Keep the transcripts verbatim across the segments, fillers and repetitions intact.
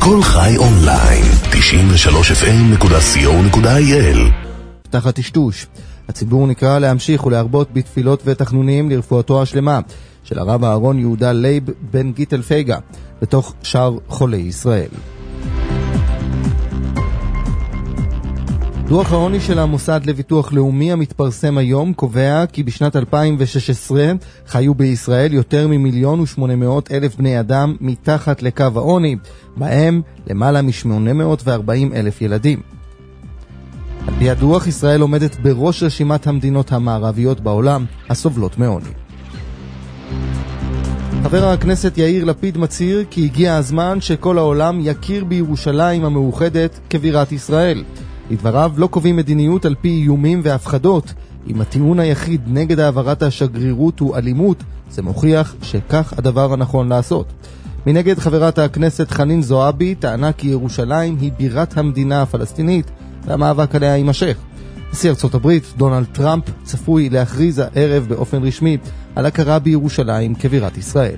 כל חי אונליין, תשעים ושלוש אף אם נקודה סי או נקודה איי אל. תחת טשטוש, הציבור נקרא להמשיך ולהרבות בתפילות ותחנונים לרפואתו השלמה של הרב אהרון יהודה לייב בן גיטל פייגה בתוך שאר חולי ישראל. דוח העוני של המוסד לביטוח לאומי המתפרסם היום קובע כי בשנת אלפיים ושש עשרה חיו בישראל יותר ממיליון ושמונה מאות אלף בני אדם מתחת לקו העוני, בהם למעלה משמונה מאות וארבעים אלף ילדים. על פי הדוח, ישראל עומדת בראש רשימת המדינות המערביות בעולם הסובלות מעוני. חבר הכנסת יאיר לפיד מצהיר כי הגיע הזמן שכל העולם יכיר בירושלים המאוחדת כבירת ישראל. לדבריו לא קובעים מדיניות על פי איומים והפחדות. אם הטיעון היחיד נגד העברת השגרירות הוא אלימות, זה מוכיח שכך הדבר הנכון לעשות. מנגד, חברת הכנסת חנין זועבי טענה כי ירושלים היא בירת המדינה הפלסטינית והמאבק עליה יימשך. נשיא ארצות הברית דונלד טראמפ צפוי להכריז הערב באופן רשמי על הכרה בירושלים כבירת ישראל.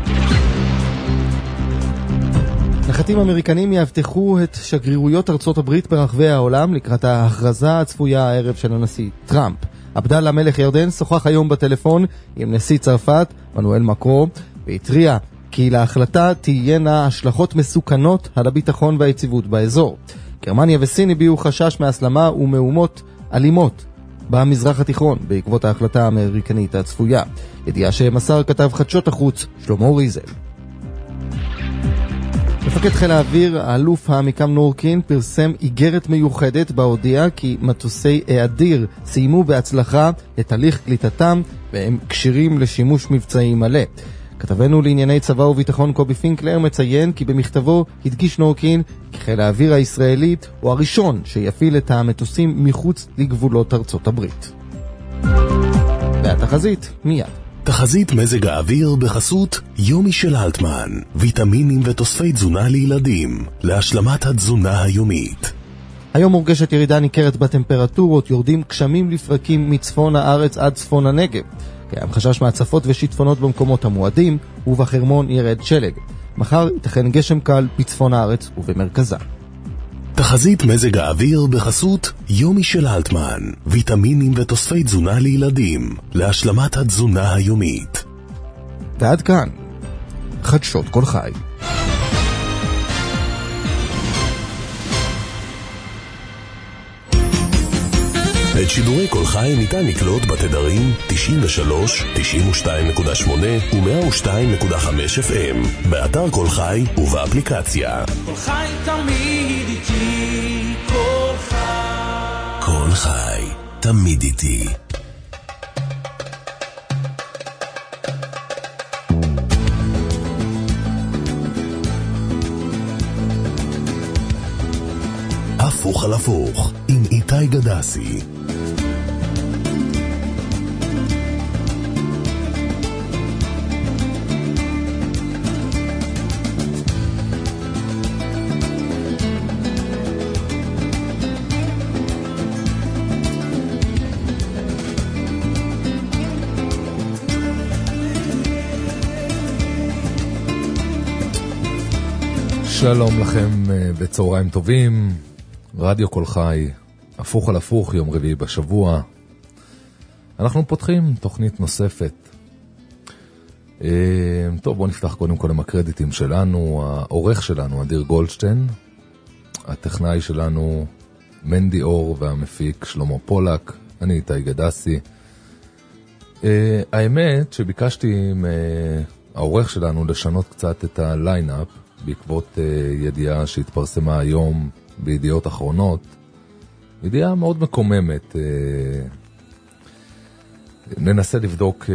נחתים אמריקנים יאבטחו את שגרירויות ארצות הברית ברחבי העולם לקראת ההכרזה הצפויה הערב של הנשיא טראמפ. עבדאללה מלך ירדן שוחח היום בטלפון עם נשיא צרפת מנואל מקרון והתריע כי להחלטה תהיינה השלכות מסוכנות על הביטחון והיציבות באזור. גרמניה וסין הביעו חשש מהסלמה ומהומות אלימות במזרח התיכון בעקבות ההחלטה האמריקנית הצפויה. ידיעה שמסר כתב חדשות החוץ שלמה ריזל. מפקד חיל האוויר, האלוף העמיקם נורקין, פרסם איגרת מיוחדת בהודיע כי מטוסי האדיר סיימו בהצלחה את הליך קליטתם והם קשירים לשימוש מבצעי מלא. כתבנו לענייני צבא וביטחון קובי פינקלר מציין כי במכתבו הדגיש נורקין כי חיל האוויר הישראלי הוא הראשון שיפעיל את המטוסים מחוץ לגבולות ארצות הברית. והתחזית מיד. תחזית מזג האוויר בחסות יומי של אלטמן, ויטמינים ותוספי תזונה לילדים, להשלמת התזונה היומית. היום מורגשת ירידה ניכרת בטמפרטורות, יורדים גשמים לפרקים מצפון הארץ עד צפון הנגב. קיים חשש מהצפות ושיטפונות במקומות המועדים, ובחרמון ירד שלג. מחר ייתכן גשם קל בצפון הארץ ובמרכזה. תחזית מזג האוויר בחסות יומי של אלטמן, ויטמינים ותוספי תזונה לילדים, להשלמת התזונה היומית. ועד כאן, חדשות כל חי. את שידורי כל חי ניתן לקלוט בתדרים תשעים ושלוש, תשעים ושתיים נקודה שמונה ו-מאה ושתיים נקודה חמש אף אם, באתר כל חי ובאפליקציה. כל חי תמיד איתי, כל חי. כל חי תמיד איתי. הפוך על הפוך עם איתי גדסי. שלום לכם בצהריים טובים, רדיו כל חי, הפוך על הפוך, יום רביעי בשבוע. אנחנו פותחים תוכנית נוספת. טוב, בואו נפתח קודם כל עם הקרדיטים שלנו. העורך שלנו אדיר גולדשטיין, הטכנאי שלנו מנדי אור והמפיק שלמה פולק, אני איתי גדסי. האמת שביקשתי מהעורך שלנו לשנות קצת את הליינאפ בעקבות ידיעה שהתפרסמה היום בידיעות אחרונות, ידיעה מאוד מקוממת. ננסה לבדוק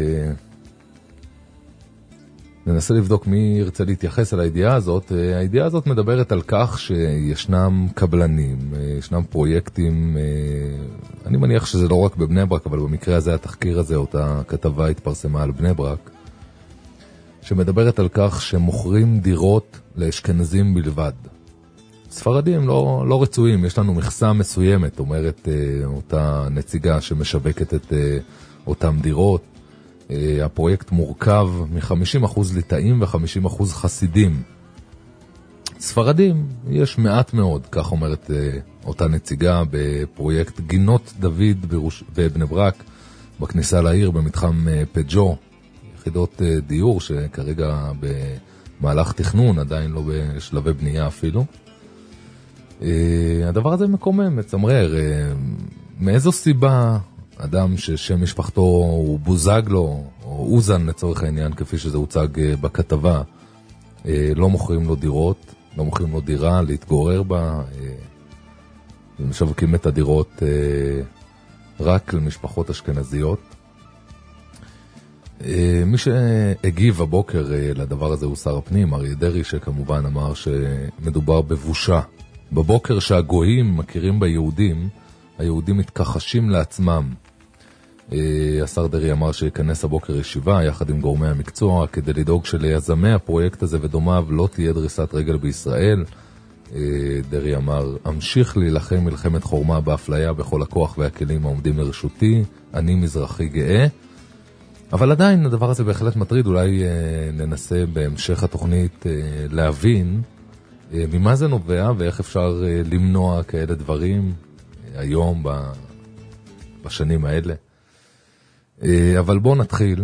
ננסה לבדוק מי ירצה להתייחס על הידיעה הזאת. הידיעה הזאת מדברת על כך שישנם קבלנים, ישנם פרויקטים, אני מניח שזה לא רק בבני ברק, אבל במקרה הזה התחקיר הזה, אותה כתבה התפרסמה על בני ברק, שמדברת על כך שמוכרים דירות לאשכנזים בלבד. ספרדים לא, לא רצויים, יש לנו מכסה מסוימת, אומרת אה, אותה נציגה שמשווקת את אה, אותם דירות. אה, הפרויקט מורכב מ-חמישים אחוז ליטאים ו-חמישים אחוז חסידים. ספרדים יש מעט מאוד, כך אומרת אותה נציגה בפרויקט גינות דוד בראש, בבני ברק, בכניסה לעיר במתחם פג'ו, יחידות דיור שכרגע במהלך תכנון, עדיין לא בשלבי בנייה אפילו. הדבר הזה מקומם, מצמרר. מאיזו סיבה אדם ששם משפחתו הוא בוזגלו, או אוזן לצורך העניין, כפי שזה הוצג בכתבה, לא מוכרים לו דירות, לא מוכרים לו דירה להתגורר בה, ומשווקים את הדירות רק למשפחות אשכנזיות. מי שהגיב הבוקר לדבר הזה הוא שר הפנים, אריה דרעי, שכמובן אמר שמדובר בבושה. בבוקר שהגויים מכירים ביהודים, היהודים מתכחשים לעצמם. השר דרעי אמר שיכנס הבוקר ישיבה יחד עם גורמי המקצוע כדי לדאוג שליזמי הפרויקט הזה ודומיו לא תהיה דריסת רגל בישראל. דרעי אמר, אמשיך להילחם מלחמת חורמה באפליה בכל הכוח והכלים העומדים לרשותי, אני מזרחי גאה. אבל עדיין הדבר הזה בהחלט מטריד, אולי ננסה בהמשך התוכנית להבין ממה זה נובע ואיך אפשר למנוע כאלה דברים היום בשנים האלה. אבל בואו נתחיל.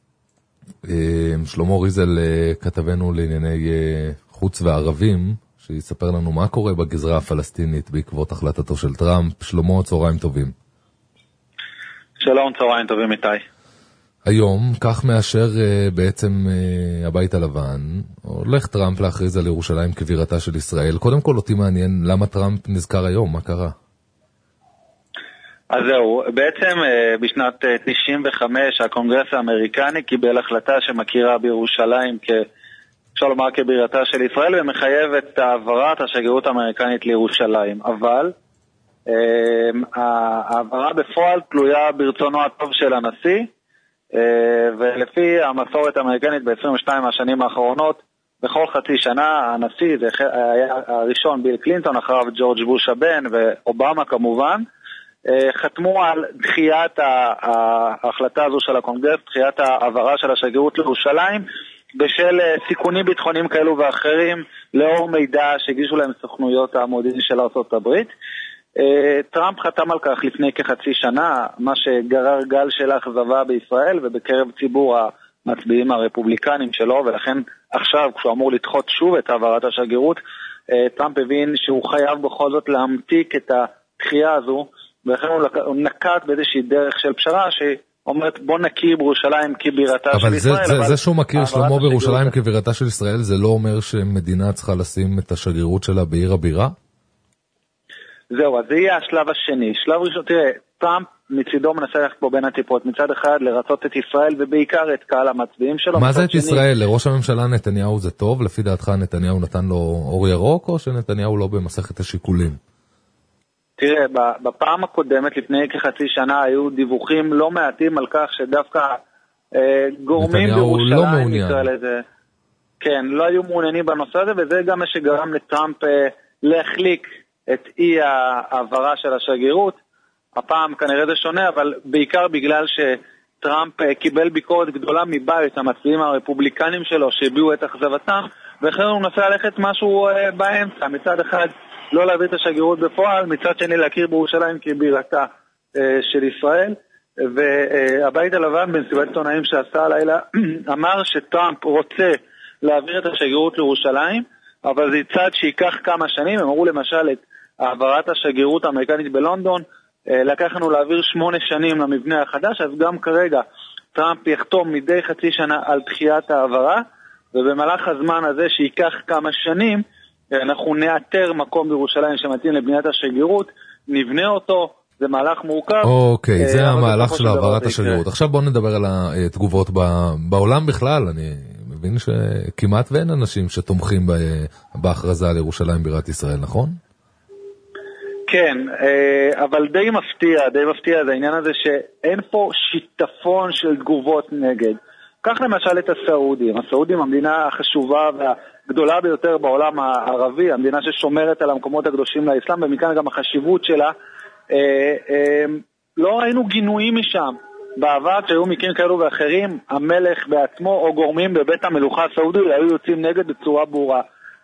שלמה ריזל, כתבנו לענייני חוץ וערבים, שיספר לנו מה קורה בגזרה הפלסטינית בעקבות החלטתו של טראמפ. שלמה, צהריים טובים. שלום, צהריים טובים איתי. היום, כך מאשר בעצם הבית הלבן, הולך טראמפ להכריז על ירושלים כבירתה של ישראל. קודם כל אותי מעניין למה טראמפ נזכר היום, מה קרה? אז זהו, בעצם בשנת תשעים וחמש הקונגרס האמריקני קיבל החלטה שמכירה בירושלים כ... אפשר לומר כבירתה של ישראל, ומחייב את העברת השגרירות האמריקנית לירושלים. אבל העברה בפועל תלויה ברצונו הטוב של הנשיא, ולפי המסורת האמריקנית ב-עשרים ושתיים השנים האחרונות, בכל חצי שנה הנשיא, זה היה הראשון ביל קלינטון, אחריו ג'ורג' בוש הבן ואובמה כמובן, חתמו על דחיית ההחלטה הזו של הקונגרס, דחיית העברה של השגרירות לירושלים, בשל סיכונים ביטחוניים כאלו ואחרים, לאור מידע שהגישו להם סוכנויות המודיעין של ארצות הברית. טראמפ חתם על כך לפני כחצי שנה, מה שגרר גל של אכזבה בישראל ובקרב ציבור המצביעים הרפובליקנים שלו, ולכן עכשיו כשהוא אמור לדחות שוב את העברת השגרירות, טראמפ הבין שהוא חייב בכל זאת להמתיק את הדחייה הזו, ולכן הוא נקט באיזושהי דרך של פשרה שאומרת בוא נכיר בירושלים כבירתה של ישראל. אבל זה, זה שהוא מכיר שלמה בירושלים כבירתה של ישראל, זה לא אומר שמדינה צריכה לשים את השגרירות שלה בעיר הבירה? זהו, אז זה יהיה השלב השני. שלב ראשון, תראה, טראמפ מצידו מנסה ללכת פה בין הטיפות, מצד אחד לרצות את ישראל ובעיקר את קהל המצביעים שלו. מה זה את ישראל? לראש הממשלה נתניהו זה טוב? לפי דעתך נתניהו נתן לו אור ירוק, או שנתניהו לא במסכת השיקולים? תראה, בפעם הקודמת, לפני כחצי שנה, היו דיווחים לא מעטים על כך שדווקא אה, גורמים בירושלים, לא מעוניין. לזה, כן, לא היו מעוניינים בנושא הזה, וזה גם מה שגרם לטראמפ אה, להחליק את אי העברה של השגרירות. הפעם כנראה זה שונה, אבל בעיקר בגלל שטראמפ אה, קיבל ביקורת גדולה מבית המצביעים הרפובליקנים שלו, שהביעו את אכזבתם, ואחרי הוא נסע ללכת משהו אה, באמצע, מצד אחד לא להביא את השגרירות בפועל, מצד שני להכיר בירושלים כבירתה אה, של ישראל, והבית הלבן במסיבת עיתונאים שעשה הלילה אמר שטראמפ רוצה להעביר את השגרירות לירושלים, אבל זה צעד שייקח כמה שנים. הם אמרו למשל את העברת השגרירות האמריקנית בלונדון, אה, לקח לנו להעביר שמונה שנים למבנה החדש, אז גם כרגע טראמפ יחתום מדי חצי שנה על דחיית העברה, ובמהלך הזמן הזה שייקח כמה שנים, אנחנו נאתר מקום בירושלים שמתאים לבניית השגרירות, נבנה אותו, זה מהלך מורכב. אוקיי, זה המהלך של העברת השגרירות. עכשיו בואו נדבר על התגובות בעולם בכלל. אני מבין שכמעט ואין אנשים שתומכים בהכרזה על ירושלים בירת ישראל, נכון? כן, אבל די מפתיע, די מפתיע זה העניין הזה שאין פה שיטפון של תגובות נגד. כך למשל את הסעודים. הסעודים המדינה החשובה והגדולה ביותר בעולם הערבי, המדינה ששומרת על המקומות הקדושים לאסלאם, ומכאן גם החשיבות שלה. אה, אה, לא ראינו גינויים משם. בעבר שהיו מקרים כאלו ואחרים, המלך בעצמו או גורמים בבית המלוכה הסעודי היו יוצאים נגד בצורה ברורה.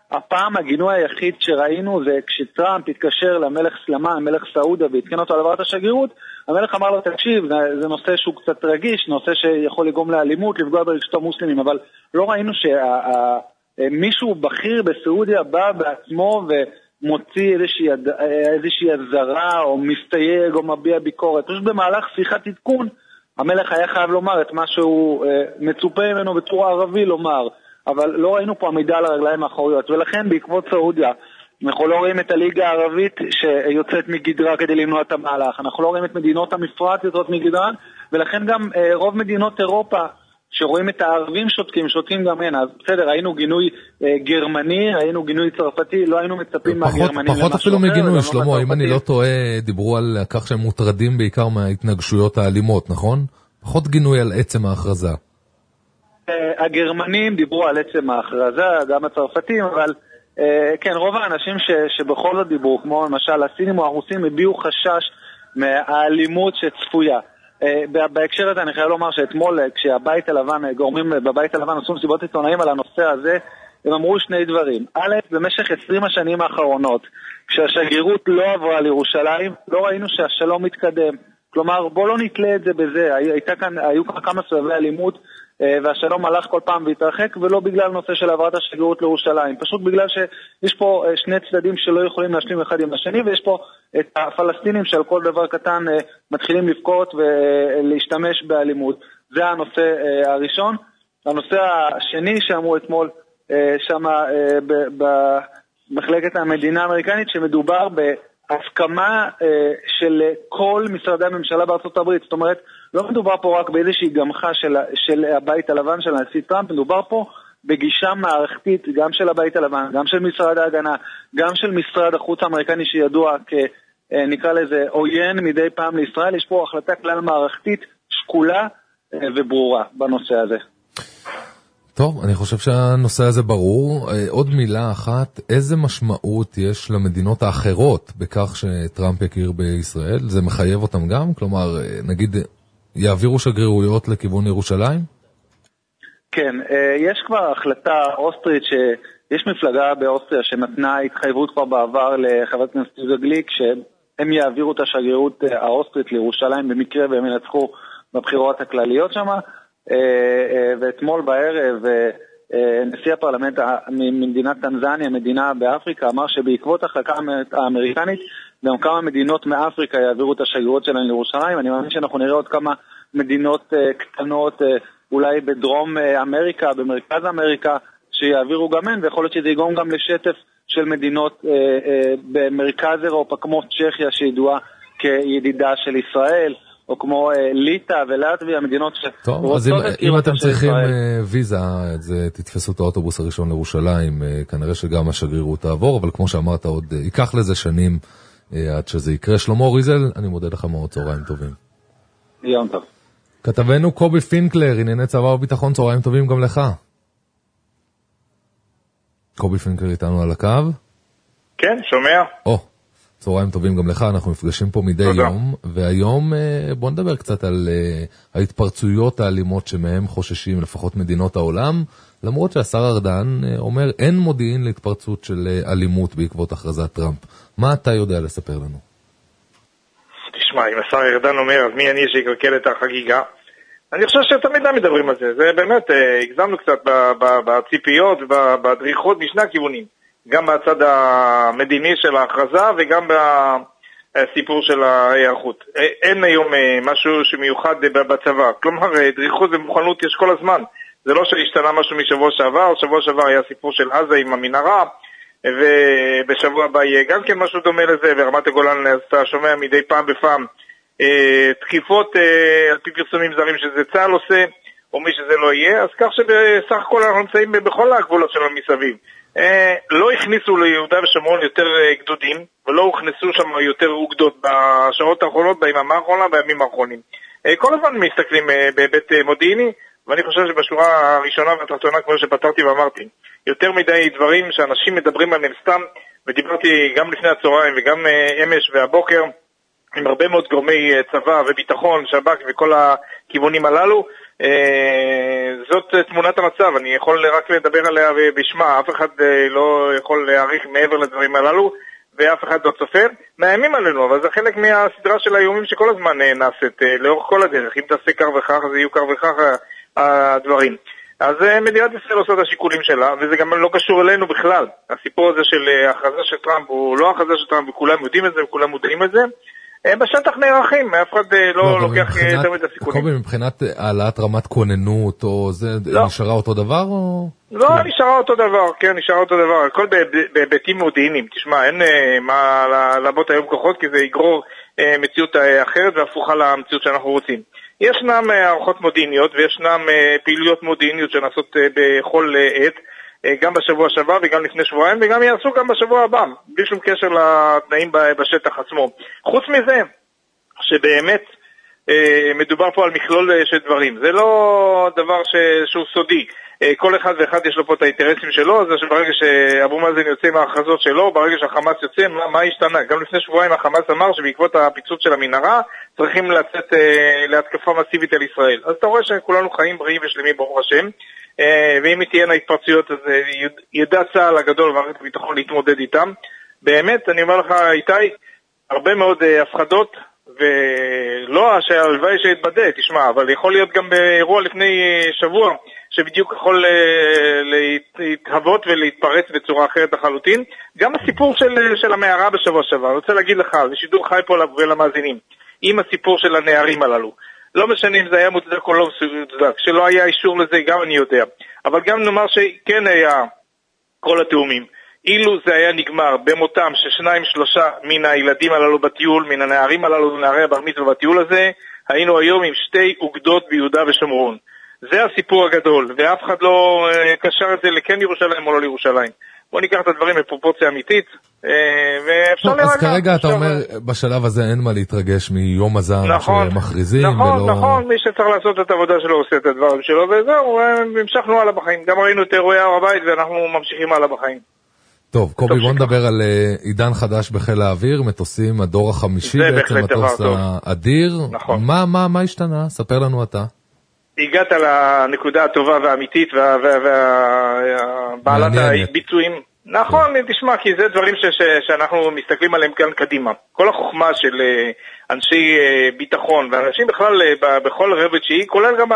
הפעם הגינוי היחיד שראינו זה כשטראמפ התקשר למלך סלמה, המלך סעודה, והתקן אותו על העברת השגרירות, המלך אמר לו, תקשיב, זה, זה נושא שהוא קצת רגיש, נושא שיכול לגרום לאלימות, לפגוע ברגשות המוסלמים, אבל לא ראינו שמישהו בכיר בסעודיה בא בעצמו ומוציא איזושהי, איזושהי הזרה או מסתייג או מביע ביקורת. פשוט במהלך שיחת עדכון, המלך היה חייב לומר את מה שהוא מצופה ממנו בצורה ערבי לומר, אבל לא ראינו פה עמידה על הרגליים האחוריות, ולכן בעקבות סעודיה, אנחנו לא רואים את הליגה הערבית שיוצאת מגדרה כדי למנוע את המהלך, אנחנו לא רואים את מדינות המפרץ יוצאות מגדרן, ולכן גם אה, רוב מדינות אירופה שרואים את הערבים שותקים, שותקים גם הנה, אז בסדר, היינו גינוי אה, גרמני, היינו גינוי צרפתי, לא היינו מצפים פחות, מהגרמנים פחות אפילו מגינוי, שלמה, אם אני לא טועה, דיברו על כך שהם מוטרדים בעיקר מההתנגשויות האלימות, נכון? פחות גינוי על עצם ההכרזה. הגרמנים דיברו על עצם ההכרזה, גם הצרפתים, אבל כן, רוב האנשים ש, שבכל זאת דיברו, כמו למשל הסינים או הרוסים, הביעו חשש מהאלימות שצפויה. בהקשר הזה אני חייב לומר שאתמול כשהבית הלבן, גורמים בבית הלבן עשו מסיבות עיתונאים על הנושא הזה, הם אמרו שני דברים. א', במשך עשרים השנים האחרונות, כשהשגרירות לא עברה לירושלים, לא ראינו שהשלום מתקדם. כלומר, בוא לא נתלה את זה בזה. הייתה כאן, היו כאן כמה סבבי אלימות, והשלום הלך כל פעם והתרחק, ולא בגלל נושא של העברת השגרירות לירושלים, פשוט בגלל שיש פה שני צדדים שלא יכולים להשלים אחד עם השני, ויש פה את הפלסטינים שעל כל דבר קטן מתחילים לבכות ולהשתמש באלימות. זה הנושא הראשון. הנושא השני שאמרו אתמול שם במחלקת המדינה האמריקנית, שמדובר בהסכמה של כל משרדי הממשלה בארצות הברית, זאת אומרת, לא מדובר פה רק באיזושהי גמחה של, של הבית הלבן של הנשיא טראמפ, מדובר פה בגישה מערכתית גם של הבית הלבן, גם של משרד ההגנה, גם של משרד החוץ האמריקני שידוע כנקרא לזה עוין מדי פעם לישראל. יש פה החלטה כלל מערכתית שקולה וברורה בנושא הזה. טוב, אני חושב שהנושא הזה ברור. עוד מילה אחת, איזה משמעות יש למדינות האחרות בכך שטראמפ יכיר בישראל? זה מחייב אותם גם? כלומר, נגיד, יעבירו שגרירויות לכיוון ירושלים? כן, יש כבר החלטה אוסטרית שיש מפלגה באוסטריה שנתנה התחייבות כבר בעבר לחברת הכנסת יהודה גליק שהם יעבירו את השגרירות האוסטרית לירושלים במקרה והם ינצחו בבחירות הכלליות שם. ואתמול בערב נשיא הפרלמנט ממדינת טנזניה, מדינה באפריקה, אמר שבעקבות החלטה האמריקנית גם כמה מדינות מאפריקה יעבירו את השגרירות שלהם לירושלים. אני מאמין שאנחנו נראה עוד כמה מדינות קטנות, אולי בדרום אמריקה, במרכז אמריקה, שיעבירו גם הן, ויכול להיות שזה יגרום גם לשטף של מדינות במרכז אירופה, כמו צ'כיה שידועה כידידה של ישראל, או כמו ליטא ולטביה, מדינות ש... טוב, אז אם, אם אתם צריכים ויזה, זה תתפסו את האוטובוס הראשון לירושלים, כנראה שגם השגרירות תעבור, אבל כמו שאמרת, עוד ייקח לזה שנים עד שזה יקרה. שלמה ריזל, אני מודה לך מאוד, צהריים טובים. יום טוב. כתבנו קובי פינקלר, ענייני צבא וביטחון, צהריים טובים גם לך. קובי פינקלר איתנו על הקו? כן, שומע. או. צהריים טובים גם לך, אנחנו מפגשים פה מדי תודה. יום, והיום בוא נדבר קצת על ההתפרצויות האלימות שמהם חוששים לפחות מדינות העולם, למרות שהשר ארדן אומר אין מודיעין להתפרצות של אלימות בעקבות הכרזת טראמפ. מה אתה יודע לספר לנו? תשמע, אם השר ארדן אומר, אז מי אני שיקרקל את החגיגה? אני חושב שתמיד מדברים על זה, זה באמת, הגזמנו קצת בציפיות ובדריכות משני הכיוונים. גם בצד המדיני של ההכרזה וגם בסיפור של ההיערכות. אין היום משהו שמיוחד בצבא. כלומר, דריכות ומוכנות יש כל הזמן. זה לא שהשתנה משהו משבוע שעבר. שבוע שעבר היה סיפור של עזה עם המנהרה, ובשבוע הבא יהיה גם כן משהו דומה לזה, ורמת הגולן אתה שומע מדי פעם בפעם תקיפות על פי פרסומים זרים שזה צה"ל עושה, או מי שזה לא יהיה. אז כך שבסך הכל אנחנו נמצאים בכל הגבולות שלנו מסביב. לא הכניסו ליהודה ושומרון יותר גדודים, ולא הכניסו שם יותר אוגדות בשעות האחרונות, ביממה האחרונה, בימים האחרונים. כל הזמן מסתכלים בהיבט מודיעיני, ואני חושב שבשורה הראשונה והתחתונה, כמו שפתרתי ואמרתי, יותר מדי דברים שאנשים מדברים עליהם סתם, ודיברתי גם לפני הצהריים וגם אמש והבוקר, עם הרבה מאוד גורמי צבא וביטחון, שב"כ וכל הכיוונים הללו. זאת תמונת המצב, אני יכול רק לדבר עליה בשמה, אף אחד לא יכול להעריך מעבר לדברים הללו, ואף אחד לא צופה. מאיימים עלינו, אבל זה חלק מהסדרה של האיומים שכל הזמן נעשית, לאורך כל הדרך. אם תעשה כך וכך, אז יהיו כך וכך הדברים. אז מדינת ישראל עושה את השיקולים שלה, וזה גם לא קשור אלינו בכלל. הסיפור הזה של הכרזה של טראמפ הוא לא הכרזה של טראמפ, וכולם יודעים את זה, וכולם מודעים את זה. בשטח נערכים, אף אחד לא לוקח יותר את הסיכונים. קובי, מבחינת העלאת רמת כוננות, או זה נשארה אותו דבר? לא, נשארה אותו דבר, כן, נשארה אותו דבר. הכל בהיבטים מודיעיניים. תשמע, אין מה לעבוד היום כוחות, כי זה יגרור מציאות אחרת והפוכה למציאות שאנחנו רוצים. ישנם הערכות מודיעיניות וישנם פעילויות מודיעיניות שנעשות בכל עת, גם בשבוע שעבר וגם לפני שבועיים, וגם יעשו גם בשבוע הבא, בלי שום קשר לתנאים בשטח עצמו. חוץ מזה, שבאמת מדובר פה על מכלול של דברים. זה לא דבר שהוא סודי. כל אחד ואחד יש לו פה את האינטרסים שלו, זה שברגע שאבו מאזן יוצא מההכרזות שלו, ברגע שהחמאס יוצא, מה, מה השתנה? גם לפני שבועיים החמאס אמר שבעקבות הפיצוץ של המנהרה, צריכים לצאת להתקפה מסיבית על ישראל. אז אתה רואה שכולנו חיים בריאים ושלמים ברוך השם, ואם תהיינה התפרצויות, אז ידע צה"ל הגדול ומערכת הביטחון להתמודד איתם. באמת, אני אומר לך, איתי, הרבה מאוד הפחדות, ולא שהלוואי שהתבדה, תשמע, אבל יכול להיות גם באירוע לפני שבוע, שבדיוק יכול להתהוות ולהתפרץ בצורה אחרת לחלוטין. גם הסיפור של, של המערה בשבוע שעבר, אני רוצה להגיד לך, זה שידור חי פה ולמאזינים, עם הסיפור של הנערים הללו. לא משנה אם זה היה מוצדק או לא מוצדק, שלא היה אישור לזה, גם אני יודע. אבל גם נאמר שכן היה כל התאומים. אילו זה היה נגמר במותם ששניים שלושה מן הילדים הללו בטיול, מן הנערים הללו ונערי הבר מצווה בטיול הזה, היינו היום עם שתי אוגדות ביהודה ושומרון. זה הסיפור הגדול, ואף אחד לא קשר את זה לכן ירושלים או לא לירושלים. בוא ניקח את הדברים בפרופורציה אמיתית, ואפשר להירגע. אז כרגע אתה אומר, בשלב הזה אין מה להתרגש מיום הזעם שמכריזים. נכון, נכון, מי שצריך לעשות את העבודה שלו עושה את הדברים שלו, וזהו, המשכנו הלאה בחיים. גם ראינו את אירועי הר הבית ואנחנו ממשיכים הלאה בחיים. טוב, קובי, בוא נדבר על עידן חדש בחיל האוויר, מטוסים, הדור החמישי בעצם, מטוס האדיר. נכון. מה, מה, מה השתנה? ספר לנו אתה. הגעת לנקודה הטובה והאמיתית ובעלת הביצועים. נכון, תשמע, כי זה דברים שאנחנו מסתכלים עליהם כאן קדימה. כל החוכמה של אנשי ביטחון, ואנשים בכלל בכל רבד שהיא, כולל גם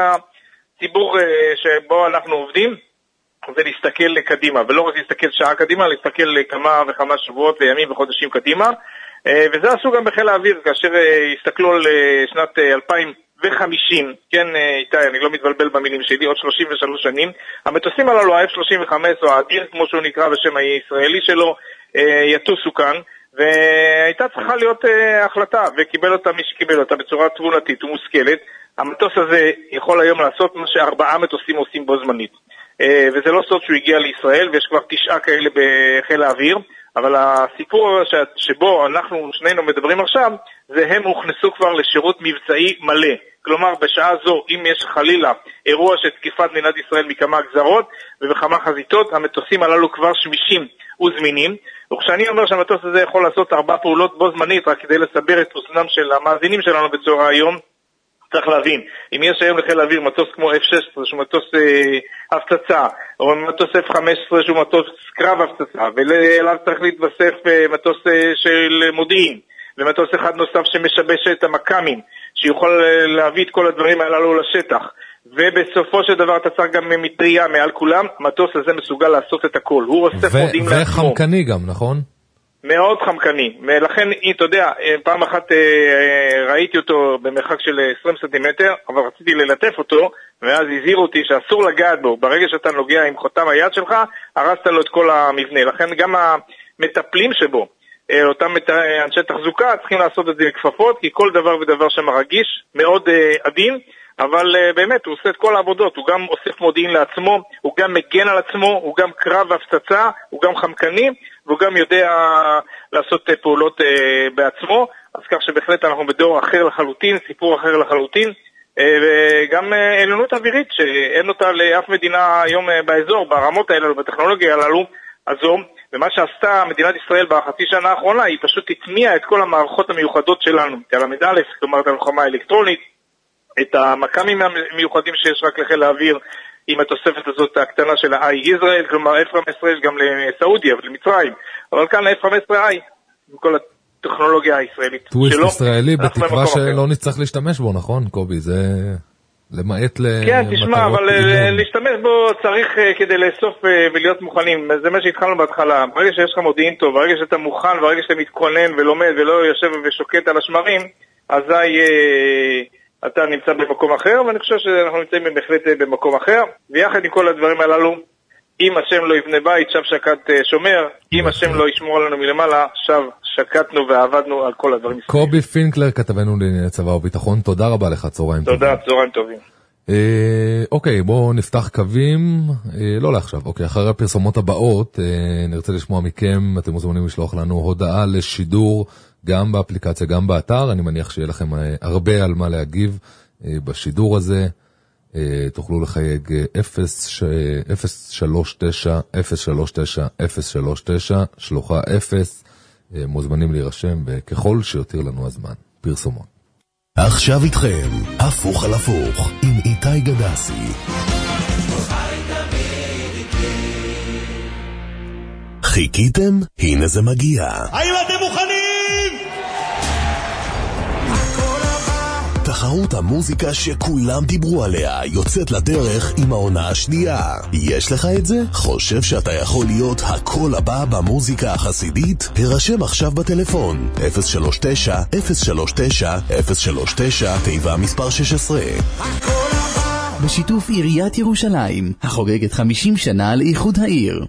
הציבור שבו אנחנו עובדים, זה להסתכל קדימה, ולא רק להסתכל שעה קדימה, להסתכל כמה וכמה שבועות וימים וחודשים קדימה, וזה עשו גם בחיל האוויר, כאשר הסתכלו על שנת אלפיים וחמישים, כן איתי, אני לא מתבלבל במילים שלי, עוד שלושים ושלוש שנים, המטוסים הללו, ה-אף שלושים וחמש או האדיר, כמו שהוא נקרא בשם הישראלי שלו, יטוסו כאן, והייתה צריכה להיות החלטה, וקיבל אותה מי שקיבל אותה בצורה תבונתית ומושכלת. המטוס הזה יכול היום לעשות מה שארבעה מטוסים עושים בו זמנית. וזה לא סוד שהוא הגיע לישראל, ויש כבר תשעה כאלה בחיל האוויר, אבל הסיפור שבו אנחנו שנינו מדברים עכשיו, זה הם הוכנסו כבר לשירות מבצעי מלא. כלומר, בשעה זו, אם יש חלילה אירוע של תקיפת מדינת ישראל מכמה גזרות ובכמה חזיתות, המטוסים הללו כבר שמישים וזמינים. וכשאני אומר שהמטוס הזה יכול לעשות ארבע פעולות בו זמנית, רק כדי לסבר את אוזנם של המאזינים שלנו בצורה היום, צריך להבין, אם יש היום לחיל האוויר מטוס כמו אף שש עשרה שהוא מטוס אה, הפצצה, או מטוס אף חמש עשרה שהוא מטוס קרב הפצצה, ואליו צריך להתווסף אה, מטוס אה, של מודיעין, ומטוס אחד נוסף שמשבש את המקמים, שיוכל אה, להביא את כל הדברים הללו לשטח, ובסופו של דבר אתה צריך גם מטריה מעל כולם, המטוס הזה מסוגל לעשות את הכל, הוא אוסף מודיעין לעצמו. וחמקני גם, נכון? מאוד חמקני, ולכן, אתה יודע, פעם אחת ראיתי אותו במרחק של עשרים סנטימטר, אבל רציתי ללטף אותו, ואז הזהירו אותי שאסור לגעת בו, ברגע שאתה נוגע עם חותם היד שלך, הרסת לו את כל המבנה, לכן גם המטפלים שבו, אותם אנשי תחזוקה, צריכים לעשות את זה בכפפות, כי כל דבר ודבר שם רגיש, מאוד עדין, אבל באמת הוא עושה את כל העבודות, הוא גם אוסף מודיעין לעצמו, הוא גם מגן על עצמו, הוא גם קרב והפצצה, הוא גם חמקני, והוא גם יודע לעשות פעולות בעצמו, אז כך שבהחלט אנחנו בדור אחר לחלוטין, סיפור אחר לחלוטין, וגם עליונות אווירית שאין אותה לאף מדינה היום באזור, ברמות האלה, בטכנולוגיה הללו, הזו, ומה שעשתה מדינת ישראל בחצי שנה האחרונה, היא פשוט התמיעה את כל המערכות המיוחדות שלנו, תלמד א', כלומר את הלוחמה האלקטרונית, את המקמים המיוחדים שיש רק לחיל האוויר, עם התוספת הזאת הקטנה של ה-I ישראל, כלומר אף חמש עשרה יש גם לסעודיה ולמצרים, אבל כאן ל-אף חמש עשרה איי, עם כל הטכנולוגיה הישראלית. טוויסט ישראלי, בתקווה שלא נצטרך להשתמש בו, נכון, קובי? זה למעט למטרות... כן, תשמע, אבל להשתמש בו צריך כדי לאסוף ולהיות מוכנים. זה מה שהתחלנו בהתחלה. ברגע שיש לך מודיעין טוב, ברגע שאתה מוכן, ברגע שאתה מתכונן ולומד ולא יושב ושוקט על השמרים, אזי אתה נמצא במקום אחר, ואני חושב שאנחנו נמצאים בהחלט במקום אחר. ויחד עם כל הדברים הללו, אם השם לא יבנה בית, שב שקט שומר. אם השם לא ישמור עלינו מלמעלה, שב שקטנו ועבדנו על כל הדברים. קובי פינקלר, כתבנו לענייני צבא וביטחון, תודה רבה לך, צהריים טובים. תודה, צהריים טובים. אוקיי, בואו נפתח קווים, לא לעכשיו, אוקיי, אחרי הפרסומות הבאות, נרצה לשמוע מכם, אתם מוזמנים לשלוח לנו הודעה לשידור, גם באפליקציה, גם באתר, אני מניח שיהיה לכם הרבה על מה להגיב בשידור הזה, תוכלו לחייג אפס שלוש תשע אפס שלוש תשע אפס שלוש תשע, שלוחה אפס, מוזמנים להירשם, וככל שיותיר לנו הזמן, פרסומות. עכשיו איתכם, הפוך על הפוך, עם איתי גדסי. חיכיתם? הנה זה מגיע. האם אתם מוכנים? תחרות המוזיקה שכולם דיברו עליה יוצאת לדרך עם העונה השנייה. יש לך את זה? חושב שאתה יכול להיות הקול הבא במוזיקה החסידית? הרשם עכשיו בטלפון אפס שלוש תשע אפס שלוש תשע אפס שלוש תשע תיבה מספר שש עשרה. בשיתוף עיריית ירושלים, החוגגת חמישים שנה לאיחוד העיר.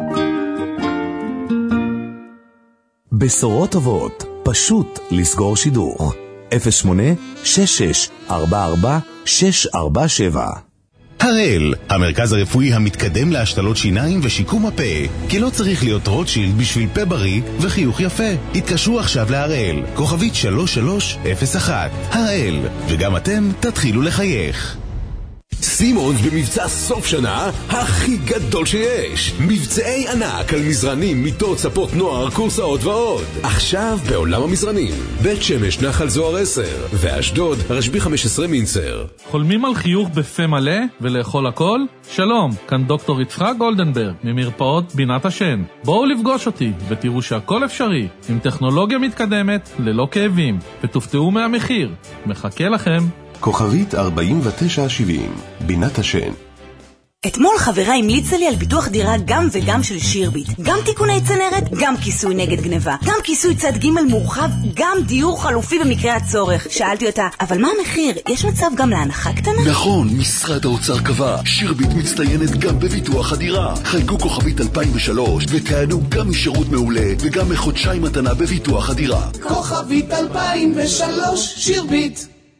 בשורות טובות, פשוט לסגור שידוך. אפס שמונה שש שש ארבע ארבע שש ארבע שבע. הראל, המרכז הרפואי המתקדם להשתלות שיניים ושיקום הפה, כי לא צריך להיות רוטשילד בשביל פה בריא וחיוך יפה. התקשרו עכשיו להראל, כוכבית שלוש שלוש אפס אחת. הראל, וגם אתם תתחילו לחייך. סימונס במבצע סוף שנה הכי גדול שיש. מבצעי ענק על מזרנים, מיטות, ספות נוער, קורסאות ועוד. עכשיו בעולם המזרנים, בית שמש נחל זוהר עשר ואשדוד רשב"י חמש עשרה מינצר. חולמים על חיוך בפה מלא ולאכול הכל? שלום, כאן דוקטור יצחק גולדנברג ממרפאות בינת השן. בואו לפגוש אותי ותראו שהכל אפשרי עם טכנולוגיה מתקדמת ללא כאבים, ותופתעו מהמחיר. מחכה לכם. כוכבית ארבעים ותשע שבעים, בינת השן. אתמול חברה המליצה לי על ביטוח דירה גם וגם של שירביט. גם תיקוני צנרת, גם כיסוי נגד גניבה, גם כיסוי צד ג' מורחב, גם דיור חלופי במקרה הצורך. שאלתי אותה, אבל מה המחיר? יש מצב גם להנחה קטנה? נכון, משרד האוצר קבע. שירביט מצטיינת גם בביטוח הדירה. חייגו כוכבית אלפיים ושלוש ותענו גם משירות מעולה וגם מחודשיים מתנה בביטוח הדירה. כוכבית אלפיים ושלוש, שירביט.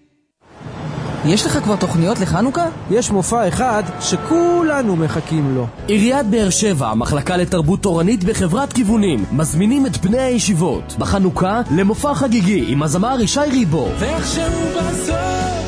יש לך כבר תוכניות לחנוכה? יש מופע אחד שכולנו מחכים לו. עיריית באר שבע, המחלקה לתרבות תורנית בחברת כיוונים, מזמינים את בני הישיבות בחנוכה למופע חגיגי עם הזמר ישי ריבו. ואיכשהו בסוף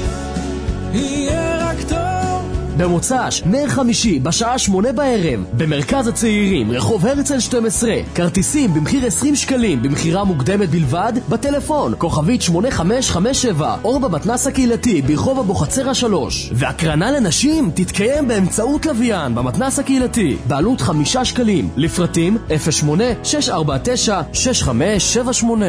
יהיה רק טוב. במוצ"ש, נר חמישי, בשעה שמונה בערב, במרכז הצעירים, רחוב הרצל שתים עשרה. כרטיסים במחיר עשרים שקלים, במחירה מוקדמת בלבד, בטלפון, כוכבית שמונה חמש חמש שבע, או במתנס הקהילתי, ברחוב הבוחצרה שלוש. והקרנה לנשים תתקיים באמצעות לוויין, במתנס הקהילתי, בעלות חמישה שקלים. לפרטים, אפס שמונה שש ארבע תשע שש חמש שבע שמונה.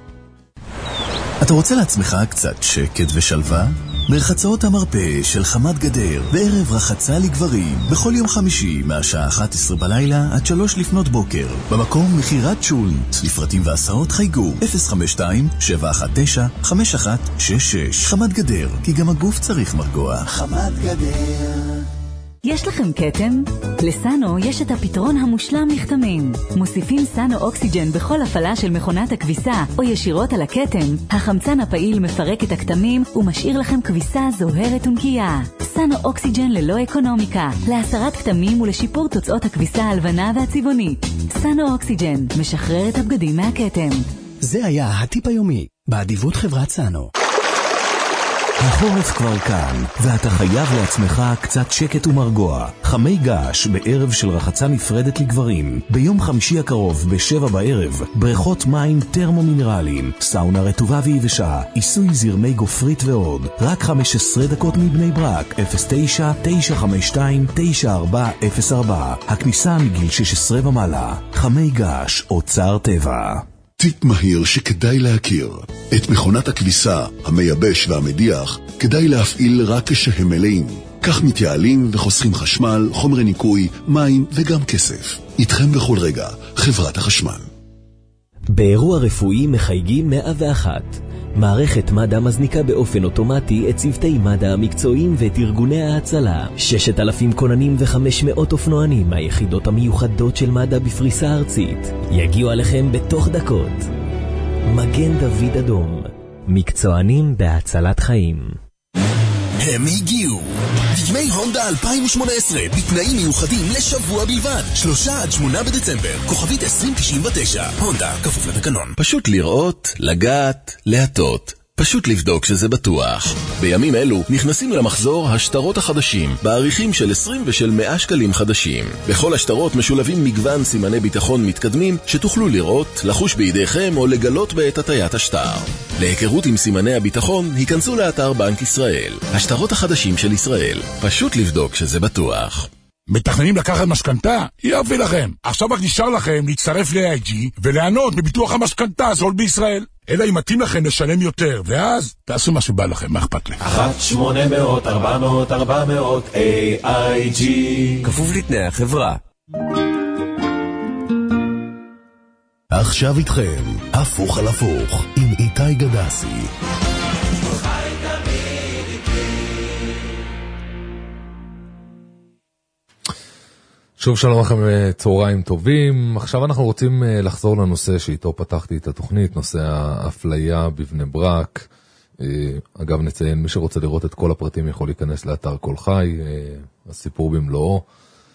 אתה רוצה לעצמך קצת שקט ושלווה? מרחצאות המרפא של חמת גדר, בערב רחצה לגברים, בכל יום חמישי מהשעה אחת עשרה בלילה עד שלוש לפנות בוקר, במקום מחירת שולנט. לפרטים והסעות חייגו אפס חמש שתיים שבע אחת תשע חמש אחת שש שש. חמת גדר, כי גם הגוף צריך מרגוע. חמת גדר. יש לכם קטם? לסאנו יש את הפתרון המושלם לכתמים. מוסיפים סאנו אוקסיג'ן בכל הפעלה של מכונת הכביסה או ישירות על הקטם. החמצן הפעיל מפרק את הכתמים ומשאיר לכם כביסה זוהרת ונקייה. סאנו אוקסיג'ן ללא אקונומיקה, להסרת כתמים ולשיפור תוצאות הכביסה הלבנה והצבעונית. סאנו אוקסיג'ן משחרר את הבגדים מהקטם. זה היה הטיפ היומי באדיבות חברת סאנו. החורף כבר כאן, ואתה חייב לעצמך קצת שקט ומרגוע. חמי געש בערב של רחצה נפרדת לגברים. ביום חמישי הקרוב בשבע בערב, בריכות מים טרמו-מינרליים, סאונה רטובה ויבשה, עיסוי זרמי גופרית ועוד. רק חמש עשרה דקות מבני ברק, אפס תשע תשע חמש שתיים תשע ארבע אפס ארבע. הכניסה מגיל שש עשרה ומעלה. חמי געש, אוצר טבע. טיפ מהיר שכדאי להכיר. את מכונת הכביסה, המייבש והמדיח כדאי להפעיל רק כשהם מלאים. כך מתייעלים וחוסכים חשמל, חומרי ניקוי, מים וגם כסף. איתכם בכל רגע, חברת החשמל. באירוע רפואי מחייגים מאה ואחת. מערכת מד"א מזניקה באופן אוטומטי את צוותי מד"א המקצועיים ואת ארגוני ההצלה. ששת אלפים כוננים וחמש מאות אופנוענים מהיחידות המיוחדות של מד"א בפריסה ארצית יגיעו עליכם בתוך דקות. מגן דוד אדום, מקצוענים בהצלת חיים. הם הגיעו. דגמי הונדה אלפיים ושמונה עשרה בתנאים מיוחדים לשבוע בלבד. שלושה עד שמונה בדצמבר, כוכבית עשרים תשעים ותשע. הונדה, כפוף לתקנון. פשוט לראות, לגעת, להטות. פשוט לבדוק שזה בטוח. בימים אלו נכנסים למחזור השטרות החדשים, בעריכים של עשרים ושל מאה שקלים חדשים. בכל השטרות משולבים מגוון סימני ביטחון מתקדמים שתוכלו לראות, לחוש בידיכם או לגלות בעת הטיית השטר. להיכרות עם סימני הביטחון, היכנסו לאתר בנק ישראל. השטרות החדשים של ישראל. פשוט לבדוק שזה בטוח. מתכננים לקחת משכנתה? יופי לכם. עכשיו רק נשאר לכם להצטרף ל-איי איי ג'י וליהנות בביטוח המשכנתה הזול בישראל. אלא אם מתאים לכם לשלם יותר, ואז תעשו מה שבא לכם, מה אכפת לי? אחת שמונה מאות ארבע מאות ארבע מאות איי איי ג'י כפוף לתנאי החברה. עכשיו איתכם, הפוך על הפוך, עם איתי גדסי. שוב שלום לכם, צהריים טובים. עכשיו אנחנו רוצים לחזור לנושא שאיתו פתחתי את התוכנית, נושא האפליה בבני ברק. אגב נציין, מי שרוצה לראות את כל הפרטים יכול להיכנס לאתר כל חי, הסיפור במלואו.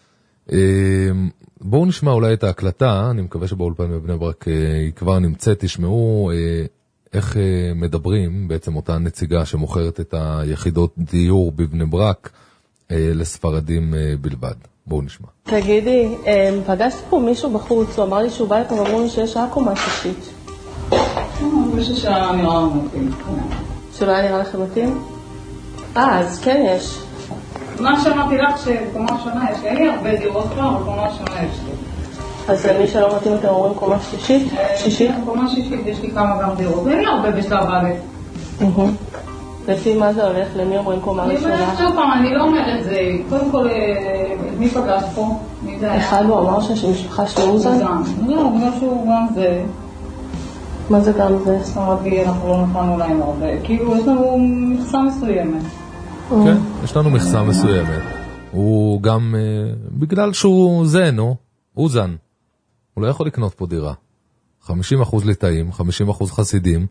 בואו נשמע אולי את ההקלטה, אני מקווה שבאולפן בבני ברק היא כבר נמצאת, תשמעו איך מדברים בעצם אותה נציגה שמוכרת את היחידות דיור בבני ברק לספרדים בלבד. בואו נשמע. תגידי, פגשתי פה מישהו בחוץ, הוא אמר לי שהוא בא לכם ואמרו לי שיש רק קומה שישית. מישהו שנראה מתאים. שלא היה נראה לכם מתאים? אה, אז כן יש. מה שאמרתי לך שקומה שונה יש, אין לי הרבה דירות כבר, אבל קומה שונה יש לי. אז למי שלא מתאים אתם אומרים קומה שישית? שישית? קומה שישית, יש לי כמה גם דירות, אין לי הרבה בשלב א'. לפי מה זה הולך? למי אומרים קומה ראשונה? אני אומרת שוב פעם, אני לא אומרת זה. קודם כל, מי פגש פה? אחד הוא אמר שהמשפחה שלי אוזן? לא, בגלל שהוא גם זה. מה זה גם זה? זאת אומרת, אנחנו לא נתנו להם הרבה. כאילו, יש לנו מכסה מסוימת. כן, יש לנו מכסה מסוימת. הוא גם, בגלל שהוא זה, נו, הוא זן. הוא לא יכול לקנות פה דירה. חמישים אחוז ליטאים, חמישים אחוז חסידים,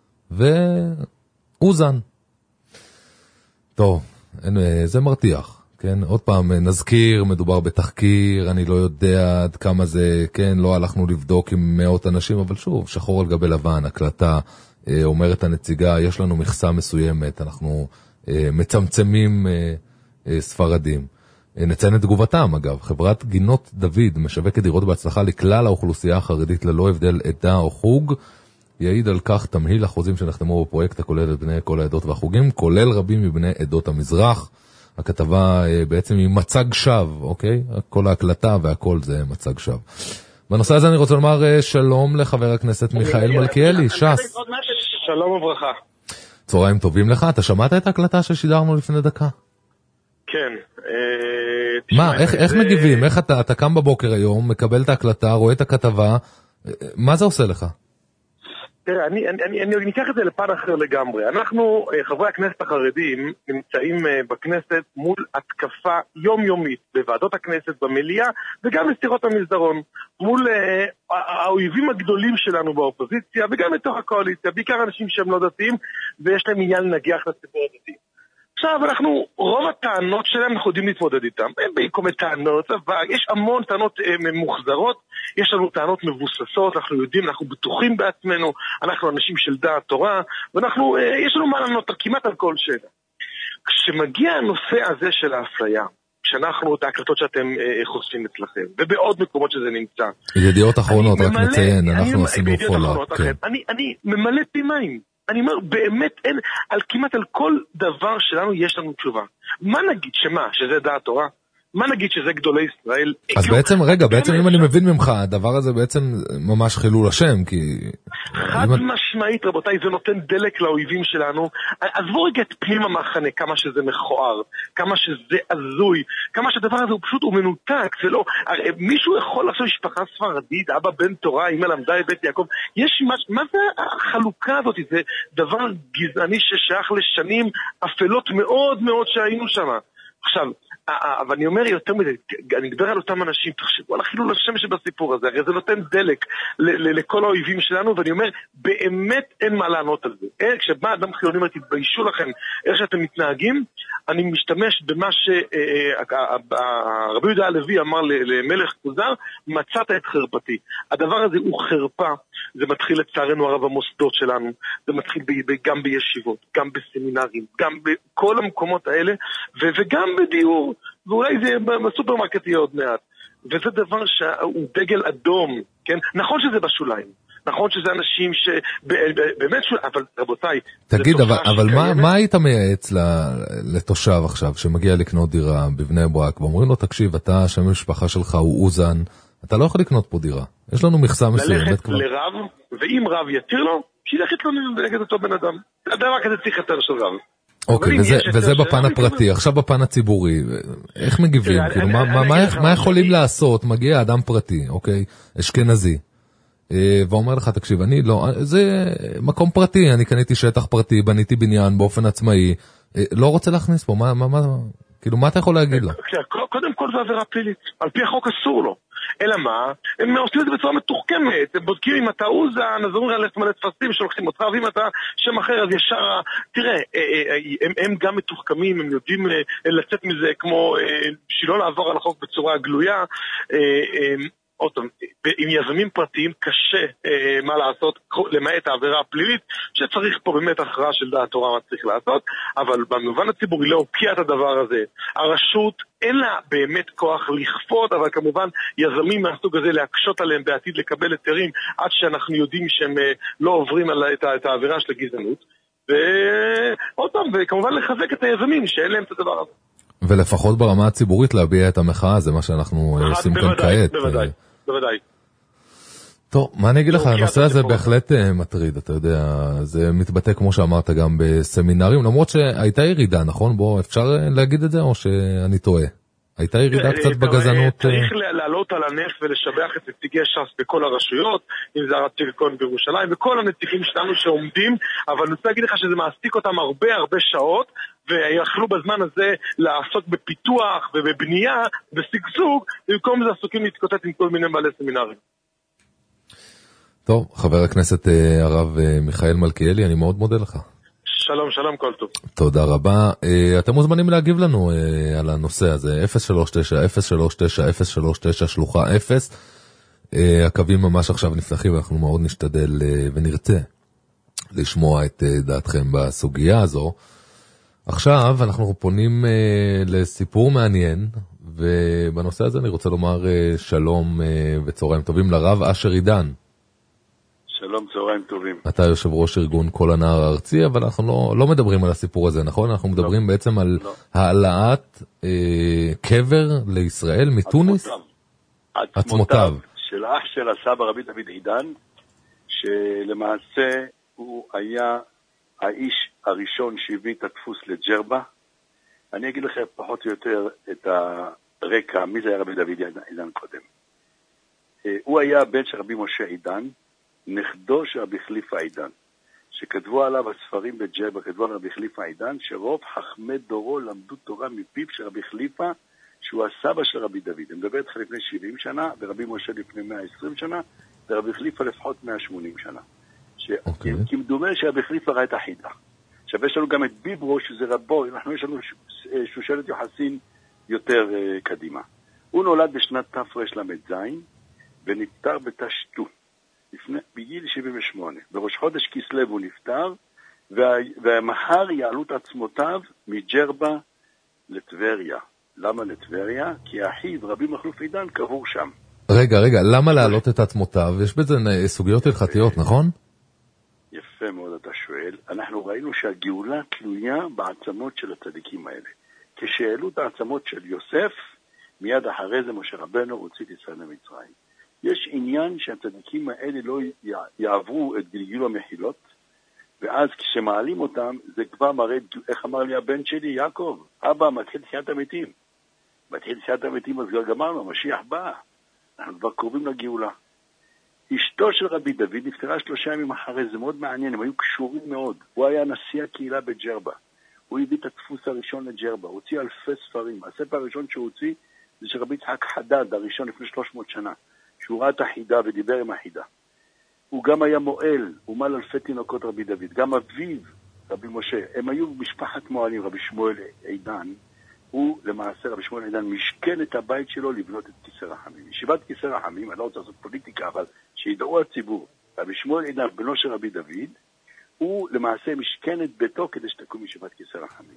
והוא זן. טוב, זה מרתיח, כן? עוד פעם, נזכיר, מדובר בתחקיר, אני לא יודע עד כמה זה, כן, לא הלכנו לבדוק עם מאות אנשים, אבל שוב, שחור על גבי לבן, הקלטה, אומרת הנציגה, יש לנו מכסה מסוימת, אנחנו מצמצמים ספרדים. נציין את תגובתם, אגב, חברת גינות דוד משווקת דירות בהצלחה לכלל האוכלוסייה החרדית ללא הבדל עדה או חוג, יעיד על כך תמהיל החוזים שנחתמו בפרויקט הכולל את בני כל העדות והחוגים, כולל רבים מבני עדות המזרח. הכתבה בעצם היא מצג שווא, אוקיי? כל ההקלטה והכל זה מצג שווא. בנושא הזה אני רוצה לומר שלום לחבר הכנסת מיכאל מלכיאלי, ש"ס. שלום וברכה. צהריים טובים לך, אתה שמעת את ההקלטה ששידרנו לפני דקה? כן. מה, איך, איך מגיבים? איך אתה, אתה קם בבוקר היום, מקבל את ההקלטה, רואה את הכתבה, מה זה עושה לך? תראה, אני, אני, אני, אני ניקח את זה לפן אחר לגמרי. אנחנו, חברי הכנסת החרדים, נמצאים בכנסת מול התקפה יומיומית בוועדות הכנסת, במליאה, וגם בסתירות המסדרון, מול אה, האויבים הגדולים שלנו באופוזיציה, וגם בתוך הקואליציה, בעיקר אנשים שהם לא דתיים, ויש להם עניין לנגח לציבור הדתי. עכשיו אנחנו, רוב הטענות שלהם אנחנו יודעים להתמודד איתם, הם באים כל מיני טענות, אבל יש המון טענות מוחזרות, יש לנו טענות מבוססות, אנחנו יודעים, אנחנו בטוחים בעצמנו, אנחנו אנשים של דעת תורה, ואנחנו, יש לנו מה לענות כמעט על כל שאלה. כשמגיע הנושא הזה של האפליה, כשאנחנו, את ההקלטות שאתם חושפים אצלכם, ובעוד מקומות שזה נמצא. ידיעות אחרונות, רק נציין, אנחנו עשינו פולאפ. אני ממלא פי מים. אני אומר, באמת אין, על כמעט על כל דבר שלנו יש לנו תשובה. מה נגיד שמה, שזה דעת תורה? מה נגיד שזה גדולי ישראל? אז בעצם, רגע, בעצם אם אני מבין ממך, הדבר הזה בעצם ממש חילול השם, כי... חד משמעית, רבותיי, זה נותן דלק לאויבים שלנו. עזבו רגע את פנים המחנה, כמה שזה מכוער, כמה שזה הזוי, כמה שהדבר הזה הוא פשוט, הוא מנותק, זה לא... מישהו יכול לעשות משפחה ספרדית, אבא בן תורה, אמא למדה בית יעקב, יש מש... מה זה החלוקה הזאת? זה דבר גזעני ששייך לשנים אפלות מאוד מאוד שהיינו שם. עכשיו, אבל אני אומר יותר מזה, אני מדבר על אותם אנשים, תחשבו על החילול השם שבסיפור הזה, הרי זה נותן דלק לכל האויבים שלנו, ואני אומר, באמת אין מה לענות על זה. כשבא אדם חילוני אומר, תתביישו לכם איך שאתם מתנהגים, אני משתמש במה שהרבי יהודה הלוי אמר למלך כוזר, מצאת את חרפתי. הדבר הזה הוא חרפה, זה מתחיל לצערנו הרב המוסדות שלנו, זה מתחיל גם בישיבות, גם בסמינרים, גם בכל המקומות האלה, וגם בדיור, ואולי זה בסופרמרקט יהיה עוד מעט. וזה דבר שהוא דגל אדום, כן? נכון שזה בשוליים, נכון שזה אנשים שבאמת שוליים, אבל רבותיי... תגיד, אבל, אבל מה, מה היית מייעץ לתושב עכשיו שמגיע לקנות דירה בבני ברק, ואומרים לו, תקשיב, אתה, שם המשפחה שלך הוא אוזן, אתה לא יכול לקנות פה דירה. יש לנו מכסה מסוימת. ללכת לרב, ואם רב יתיר לו, שילך יתלונן ונגד אותו בן אדם. הדבר כזה צריך יותר של רב. אוקיי, וזה, וזה בפן הפרטי. עכשיו בפן הציבורי, איך מגיבים? כאילו, מה, מה, מה, מה יכולים לעשות? מגיע אדם פרטי, אוקיי? אשכנזי. ואומר לך, תקשיב, אני לא, זה מקום פרטי, אני קניתי שטח פרטי, בניתי בניין באופן עצמאי, לא רוצה להכניס פה, מה, מה, מה, כאילו, מה אתה יכול להגיד לו? קודם כל זה עבירה פלילית, על פי החוק אסור לו. אלא מה? הם עושים את זה בצורה מתוחכמת, הם בודקים אם אתה אוזן, אז אומרים ללכת מלא תפסים שולחים אותך, ואם אתה שם אחר, אז ישר, תראה, הם, הם גם מתוחכמים, הם יודעים לצאת מזה כמו, שלא לעבור על החוק בצורה גלויה, אותם, עם יזמים פרטיים קשה אה, מה לעשות, למעט העבירה הפלילית, שצריך פה באמת הכרעה של דעת תורה מה צריך לעשות, אבל במובן הציבורי להוקיע את הדבר הזה. הרשות אין לה באמת כוח לכפות, אבל כמובן יזמים מהסוג הזה להקשות עליהם בעתיד לקבל היתרים, עד שאנחנו יודעים שהם אה, לא עוברים על, את, את העבירה של הגזענות, ועוד פעם, וכמובן לחזק את היזמים שאין להם את הדבר הזה. ולפחות ברמה הציבורית להביע את המחאה, זה מה שאנחנו עושים כאן כעת. בוודאי, בוודאי. טוב, מה אני אגיד לך, הנושא הזה בהחלט מטריד, אתה יודע, זה מתבטא כמו שאמרת גם בסמינרים, למרות שהייתה ירידה, נכון? בוא, אפשר להגיד את זה או שאני טועה? הייתה ירידה קצת בגזענות. צריך לעלות על הנף ולשבח את נציגי ש"ס בכל הרשויות, אם זה הרב צבי כהן בירושלים, וכל הנציגים שלנו שעומדים, אבל אני רוצה להגיד לך שזה מעסיק אותם הרבה הרבה שעות, ויכלו בזמן הזה לעסוק בפיתוח ובבנייה, בסגסוג, במקום זה עסוקים להתקוטט עם כל מיני בעלי סמינרים. טוב, חבר הכנסת הרב מיכאל מלכיאלי, אני מאוד מודה לך. שלום, שלום, כל טוב. תודה רבה. אתם מוזמנים להגיב לנו על הנושא הזה, אפס שלוש תשע אפס שלוש תשע אפס שלוש תשע שלוחה אפס. הקווים ממש עכשיו נפתחים, ואנחנו מאוד נשתדל ונרצה לשמוע את דעתכם בסוגיה הזו. עכשיו אנחנו פונים לסיפור מעניין, ובנושא הזה אני רוצה לומר שלום וצהריים טובים לרב אשר עידן. שלום, צהריים טובים. אתה יושב ראש ארגון כל הנער הארצי, אבל אנחנו לא, לא מדברים על הסיפור הזה, נכון? אנחנו מדברים לא. בעצם על לא. העלאת אה, קבר לישראל מתוניס? עצמותיו. עצמותיו. של אח של הסבא רבי דוד עידן, שלמעשה הוא היה האיש הראשון שהביא את הדפוס לג'רבה. אני אגיד לכם פחות או יותר את הרקע, מי זה היה רבי דוד עידן קודם. אה, הוא היה בן של רבי משה עידן, נכדו של רבי חליפה עידן, שכתבו עליו הספרים בג'רבה, כתבו עליו רבי חליפה עידן, שרוב חכמי דורו למדו תורה מפיו של רבי חליפה, שהוא הסבא של רבי דוד. אני מדבר איתך לפני שבעים שנה, ורבי משה לפני מאה ועשרים שנה, ורבי חליפה לפחות מאה ושמונים שנה. ש... Okay. כי מדומה שרבי חליפה ראה את החידה. עכשיו יש לנו גם את ביברו, שזה רבו, אנחנו יש לנו שושלת יוחסין יותר uh, קדימה. הוא נולד בשנת תפרש למדזין, ונפטר בתשתו, לפני, בגיל שבעים ושמונה. בראש חודש כסלו הוא נפטר, וה, והמחר יעלו את עצמותיו מג'רבה לטבריה. למה לטבריה? כי אחיו רבי מכלוף עידן קבור שם. רגע, רגע, למה להעלות את עצמותיו? יש בזה סוגיות הלכתיות, נכון? יפה מאוד אתה שואל. אנחנו ראינו שהגאולה תלויה בעצמות של הצדיקים האלה. כשהעלו את העצמות של יוסף, מיד אחרי זה משה רבנו הוציא את ישראל למצרים. יש עניין שהצדיקים האלה לא יעברו את גלגול המחילות, ואז כשמעלים אותם, זה כבר מראה, איך אמר לי הבן שלי, יעקב, אבא, מתחיל תחיית המתים. מתחיל תחיית המתים, אז כבר גמרנו, המשיח בא. אנחנו כבר קרובים לגאולה. אשתו של רבי דוד נפטרה שלושה ימים אחרי, זה מאוד מעניין, הם היו קשורים מאוד. הוא היה נשיא הקהילה בג'רבה. הוא הביא את הדפוס הראשון לג'רבה, הוא הוציא אלפי ספרים. הספר הראשון שהוא הוציא זה של רבי יצחק חדד, הראשון לפני שלוש מאות שנה, שהוא ראה את החידה ודיבר עם החידה. הוא גם היה מועל, הוא מל אלפי תינוקות רבי דוד, גם אביו, רבי משה, הם היו משפחת מועלים, רבי שמואל עידן, הוא למעשה רבי שמואל עידן משכן את הבית שלו לבנות את כיסא רחמים. ישיבת כיסא רחמים, אני לא רוצה לעשות פוליטיקה, אבל שידעו הציבור, רבי שמואל עידן, בנו של רבי דוד, הוא למעשה משכן את ביתו כדי שתקום ישיבת כיסא רחמים.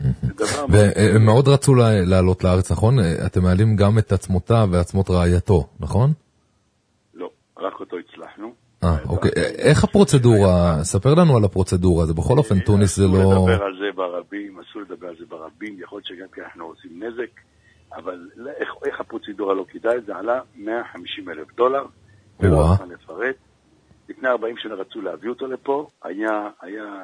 והם מאוד רצו לעלות לארץ, נכון? אתם מעלים גם את עצמותיו ועצמות רעייתו, נכון? לא, רק אותו הצלחנו. אה, אוקיי. איך הפרוצדורה? ספר לנו על הפרוצדורה. זה בכל אופן, טוניס זה לא... אסור לדבר על זה ברבים, אסור לדבר על זה ברבים, יכול להיות שגם כי אנחנו עושים נזק, אבל איך הפרוצדורה לא כדאי? זה עלה מאה וחמישים אלף דולר, ולא אוכל לפרט. לפני ארבעים שנה רצו להביא אותו לפה, היה, היה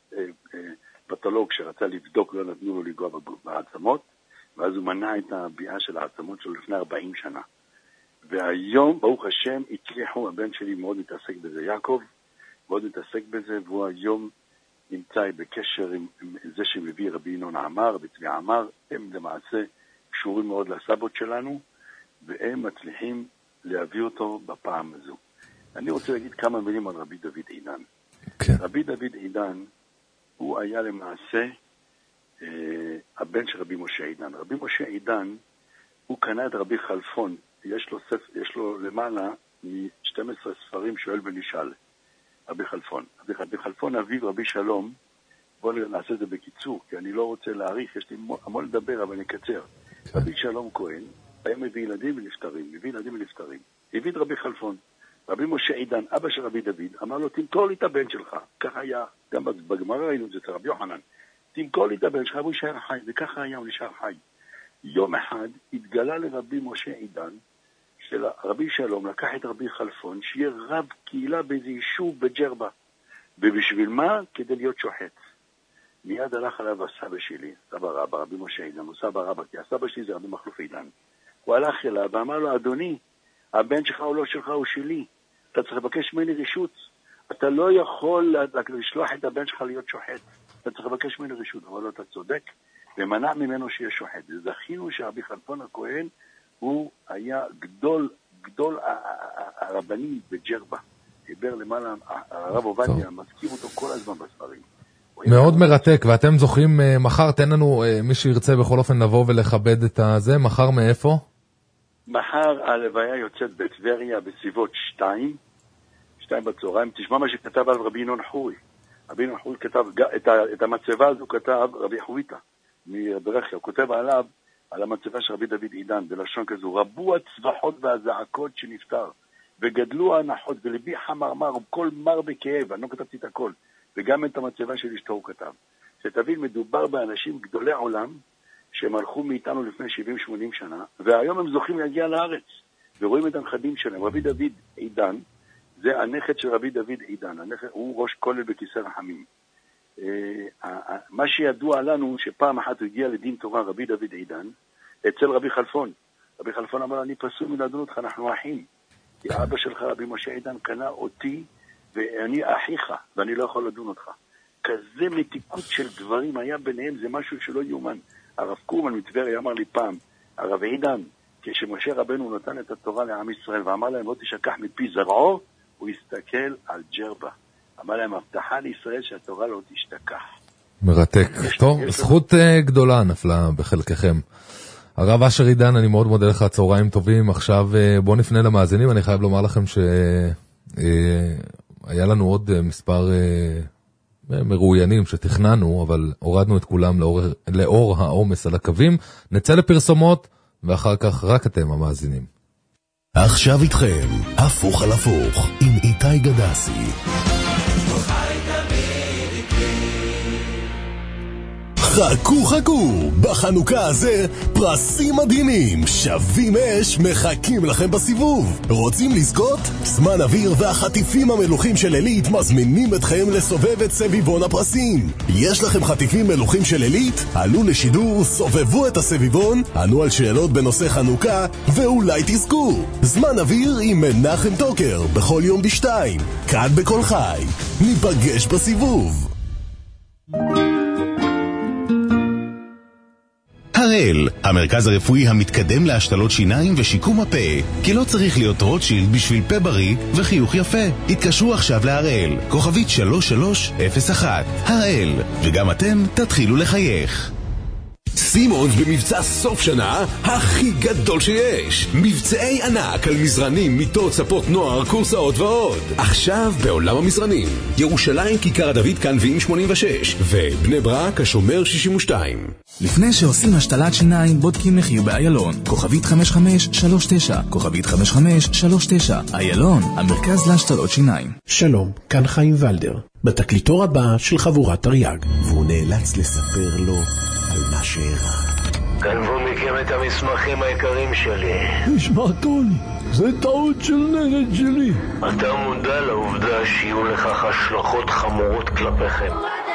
פתולוג שרצה לבדוק, לא נתנו לו לגוע בעצמות, ואז הוא מנע את הביעה של העצמות שלו לפני ארבעים שנה. והיום, ברוך השם, הצליחו, הבן שלי מאוד מתעסק בזה, יעקב, מאוד מתעסק בזה, והוא היום נמצא בקשר עם, עם זה שמביא רבי ינון עמר, וצבי עמר, הם למעשה קשורים מאוד לסבות שלנו, והם מצליחים להביא אותו בפעם הזו. אני רוצה להגיד כמה מילים על רבי דוד עידן. כן. רבי דוד עידן, הוא היה למעשה אה, הבן של רבי משה עידן. רבי משה עידן, הוא קנה את רבי חלפון, יש לו, ספ... יש לו למעלה מ-שנים עשר ספרים שואל ונשאל, רבי חלפון. רבי, רבי חלפון אביו רבי שלום, בואו נעשה את זה בקיצור, כי אני לא רוצה להאריך, יש לי המון לדבר, אבל נקצר. כן. רבי שלום כהן היה מביא ילדים ונפטרים, מביא ילדים ונפטרים. הביא את רבי חלפון. רבי משה עידן, אבא של רבי דוד, אמר לו, תמכור לי את הבן שלך. ככה היה, גם בגמרא ראינו את זה, רבי יוחנן. תמכור לי את הבן שלך, והוא יישאר חי, וככה היה, הוא נשאר חי. יום אחד התגלה לרבי משה עידן, של רבי שלום, לקח את רבי חלפון, שיהיה רב קהילה באיזה יישוב בג'רבה. ובשביל מה? כדי להיות שוחט. מיד הלך עליו הסבא שלי, סבא רבא, רבי משה עידן, הוא סבא רבא, כי הסבא שלי זה רבי מכלוף עידן. הוא הלך אליו ואמר לו, אדוני, הבן שלך הוא לא שלך, הוא שלי. אתה צריך לבקש ממני רשות. אתה לא יכול לשלוח את הבן שלך להיות שוחט. אתה צריך לבקש ממני רשות. אבל לא, אתה צודק, ומנע ממנו שיהיה שוחט. זכינו שרבי חלפון הכהן, הוא היה גדול, גדול הרבנים בג'רבה. דיבר למעלה, הרב עובדיה, מזכיר אותו כל הזמן בספרים. מאוד מרתק, ואתם זוכרים, מחר תן לנו, מי שירצה בכל אופן לבוא ולכבד את הזה, מחר מאיפה? מחר הלוויה יוצאת בטבריה בסביבות שתיים, שתיים בצהריים. תשמע מה שכתב על רבי ינון חורי. רבי ינון חורי כתב, את, ה, את המצבה הזו כתב רבי חוריטה מברכיה. הוא כותב עליו, על המצבה של רבי דוד עידן, בלשון כזו, רבו הצבחות והזעקות שנפטר, וגדלו ההנחות, ולבי חמרמר, וכל מר בכאב, אני לא כתבתי את הכל, וגם את המצבה של אשתו הוא כתב. שתבין, מדובר באנשים גדולי עולם, שהם הלכו מאיתנו לפני שבעים שמונים שנה, והיום הם זוכים להגיע לארץ, ורואים את הנכדים שלהם. רבי דוד עידן, זה הנכד של רבי דוד עידן, הנכד, הוא ראש כולל בכיסא רחמים. מה שידוע לנו, שפעם אחת הוא הגיע לדין תורה רבי דוד עידן, אצל רבי חלפון. רבי חלפון אמר, אני פסול מלדון אותך, אנחנו אחים. כי אבא שלך, רבי משה עידן, קנה אותי, ואני אחיך, ואני לא יכול לדון אותך. כזה מתיקות של דברים היה ביניהם, זה משהו שלא יאומן. הרב קורמן מטבריה אמר לי פעם, הרב עידן, כשמשה רבנו נתן את התורה לעם ישראל, ואמר להם, לא תשכח מפי זרעו, הוא הסתכל על ג'רבה. אמר להם, הבטחה לישראל שהתורה לא תשתכח. מרתק. טוב, זכות גדולה נפלה בחלקכם. הרב אשר עידן, אני מאוד מודה לך, צהריים טובים. עכשיו בוא נפנה למאזינים, אני חייב לומר לכם שהיה לנו עוד מספר מרואיינים שתכננו, אבל הורדנו את כולם לאור, לאור העומס על הקווים. נצא לפרסומות, ואחר כך רק אתם המאזינים. עכשיו איתכם, הפוך על הפוך, עם איתי גדסי. חכו חכו, בחנוכה הזה פרסים מדהימים, שווים אש, מחכים לכם בסיבוב. רוצים לזכות? זמן אוויר והחטיפים המלוכים של אלית מזמינים אתכם לסובב את סביבון הפרסים. יש לכם חטיפים מלוכים של אלית? עלו לשידור, סובבו את הסביבון, ענו על שאלות בנושא חנוכה, ואולי תזכו. זמן אוויר עם מנחם טוקר, בכל יום בשתיים, כאן בכל חי. ניפגש בסיבוב. הראל, המרכז הרפואי המתקדם להשתלות שיניים ושיקום הפה, כי לא צריך להיות רוטשילד בשביל פה בריא וחיוך יפה. התקשרו עכשיו להראל, כוכבית שלוש שלוש אפס אחת. הראל, וגם אתם תתחילו לחייך. סימונס במבצע סוף שנה הכי גדול שיש. מבצעי ענק על מזרנים, מיטות, ספות נוער, קורסאות ועוד. עכשיו בעולם המזרנים, ירושלים כיכר דוד כאן ועם שמונים ושש, ובני ברק השומר שישים ושתיים. לפני שעושים השתלת שיניים בודקים מחיר באיילון, כוכבית חמש חמש שלוש תשע, כוכבית חמש חמש שלוש תשע. איילון, המרכז להשתלות שיניים. שלום, כאן חיים ולדר, בתקליטור הבא של חבורת תרי"ג, והוא נאלץ לספר לו על מה שאירע. גנבו מכם את המסמכים העיקריים שלי. תשמע טוני, זה טעות של נגד שלי. אתה מודע לעובדה שיהיו לכך השלכות חמורות כלפיכם.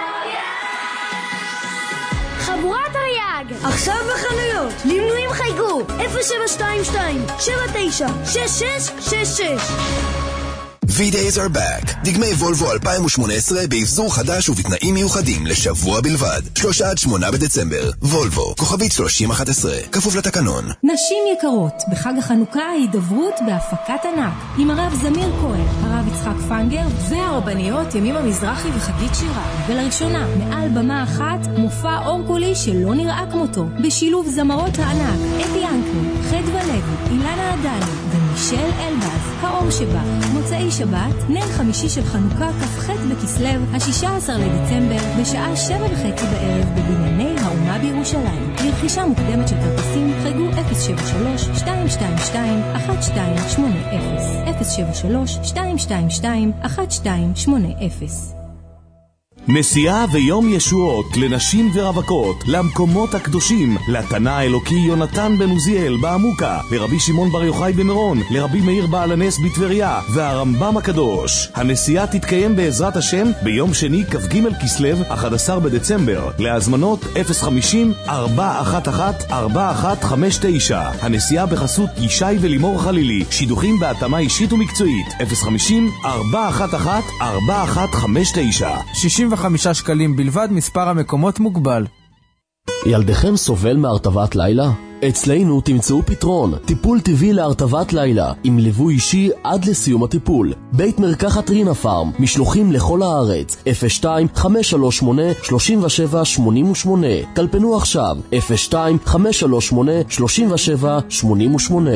חבורת תרי"ג, עכשיו בחנויות, למנויים חייגו אפס שבע שתיים שתיים שבע תשע שש שש שש שש. V-Days are back. דגמי וולבו אלפיים ושמונה עשרה באבזור חדש ובתנאים מיוחדים לשבוע בלבד. שלושה עד שמונה בדצמבר. וולבו, כוכבית שלושים אחת עשרה. כפוף לתקנון. נשים יקרות, בחג החנוכה ההידברות בהפקת ענק. עם הרב זמיר כהן, הרב יצחק פנגר והרבניות ימים המזרחי וחגית שירה. ולראשונה, מעל במה אחת, מופע אורקולי שלא נראה כמותו. בשילוב זמרות הענק, אתי ינקו, חדווה לוי, אילנה עדני ומישל אלבאז, האור שבה. מוצאי שבת, נר חמישי של חנוכה כ"ח בכסלו, ה-שישה עשר לדצמבר, בשעה שבע וחצי בערב בבנייני האומה בירושלים. לרכישה מוקדמת של כרטיסים, חייגו אפס שבע שלוש שתיים שתיים שתיים אחת שתיים שמונה אפס, אפס שבע שלוש שתיים שתיים שתיים אחת שתיים שמונה אפס. נסיעה ויום ישועות לנשים ורווקות למקומות הקדושים, לתנא האלוקי יונתן בן עוזיאל בעמוקה, לרבי שמעון בר יוחאי במירון, לרבי מאיר בעל הנס בטבריה והרמב"ם הקדוש. הנסיעה תתקיים בעזרת השם ביום שני כ"ג כסלו אחד עשר בדצמבר. להזמנות אפס חמישים ארבע אחת אחת ארבע אחת חמש תשע. הנסיעה בחסות ישי ולימור חלילי, שידוכים בהתאמה אישית ומקצועית. אפס חמישים ארבע אחת אחת ארבע אחת חמש תשע. שישים וחמישה שקלים בלבד, מספר המקומות מוגבל. ילדיכם סובל מהרטבת לילה? אצלנו תמצאו פתרון, טיפול טבעי להרטבת לילה, עם ליווי אישי עד לסיום הטיפול. בית מרקחת רינה פארם, משלוחים לכל הארץ, אפס שתיים חמש שלוש שמונה שלוש שבע שמונה שמונה. טלפנו עכשיו, אפס שתיים חמש שלוש שמונה שלוש שבע שמונה שמונה.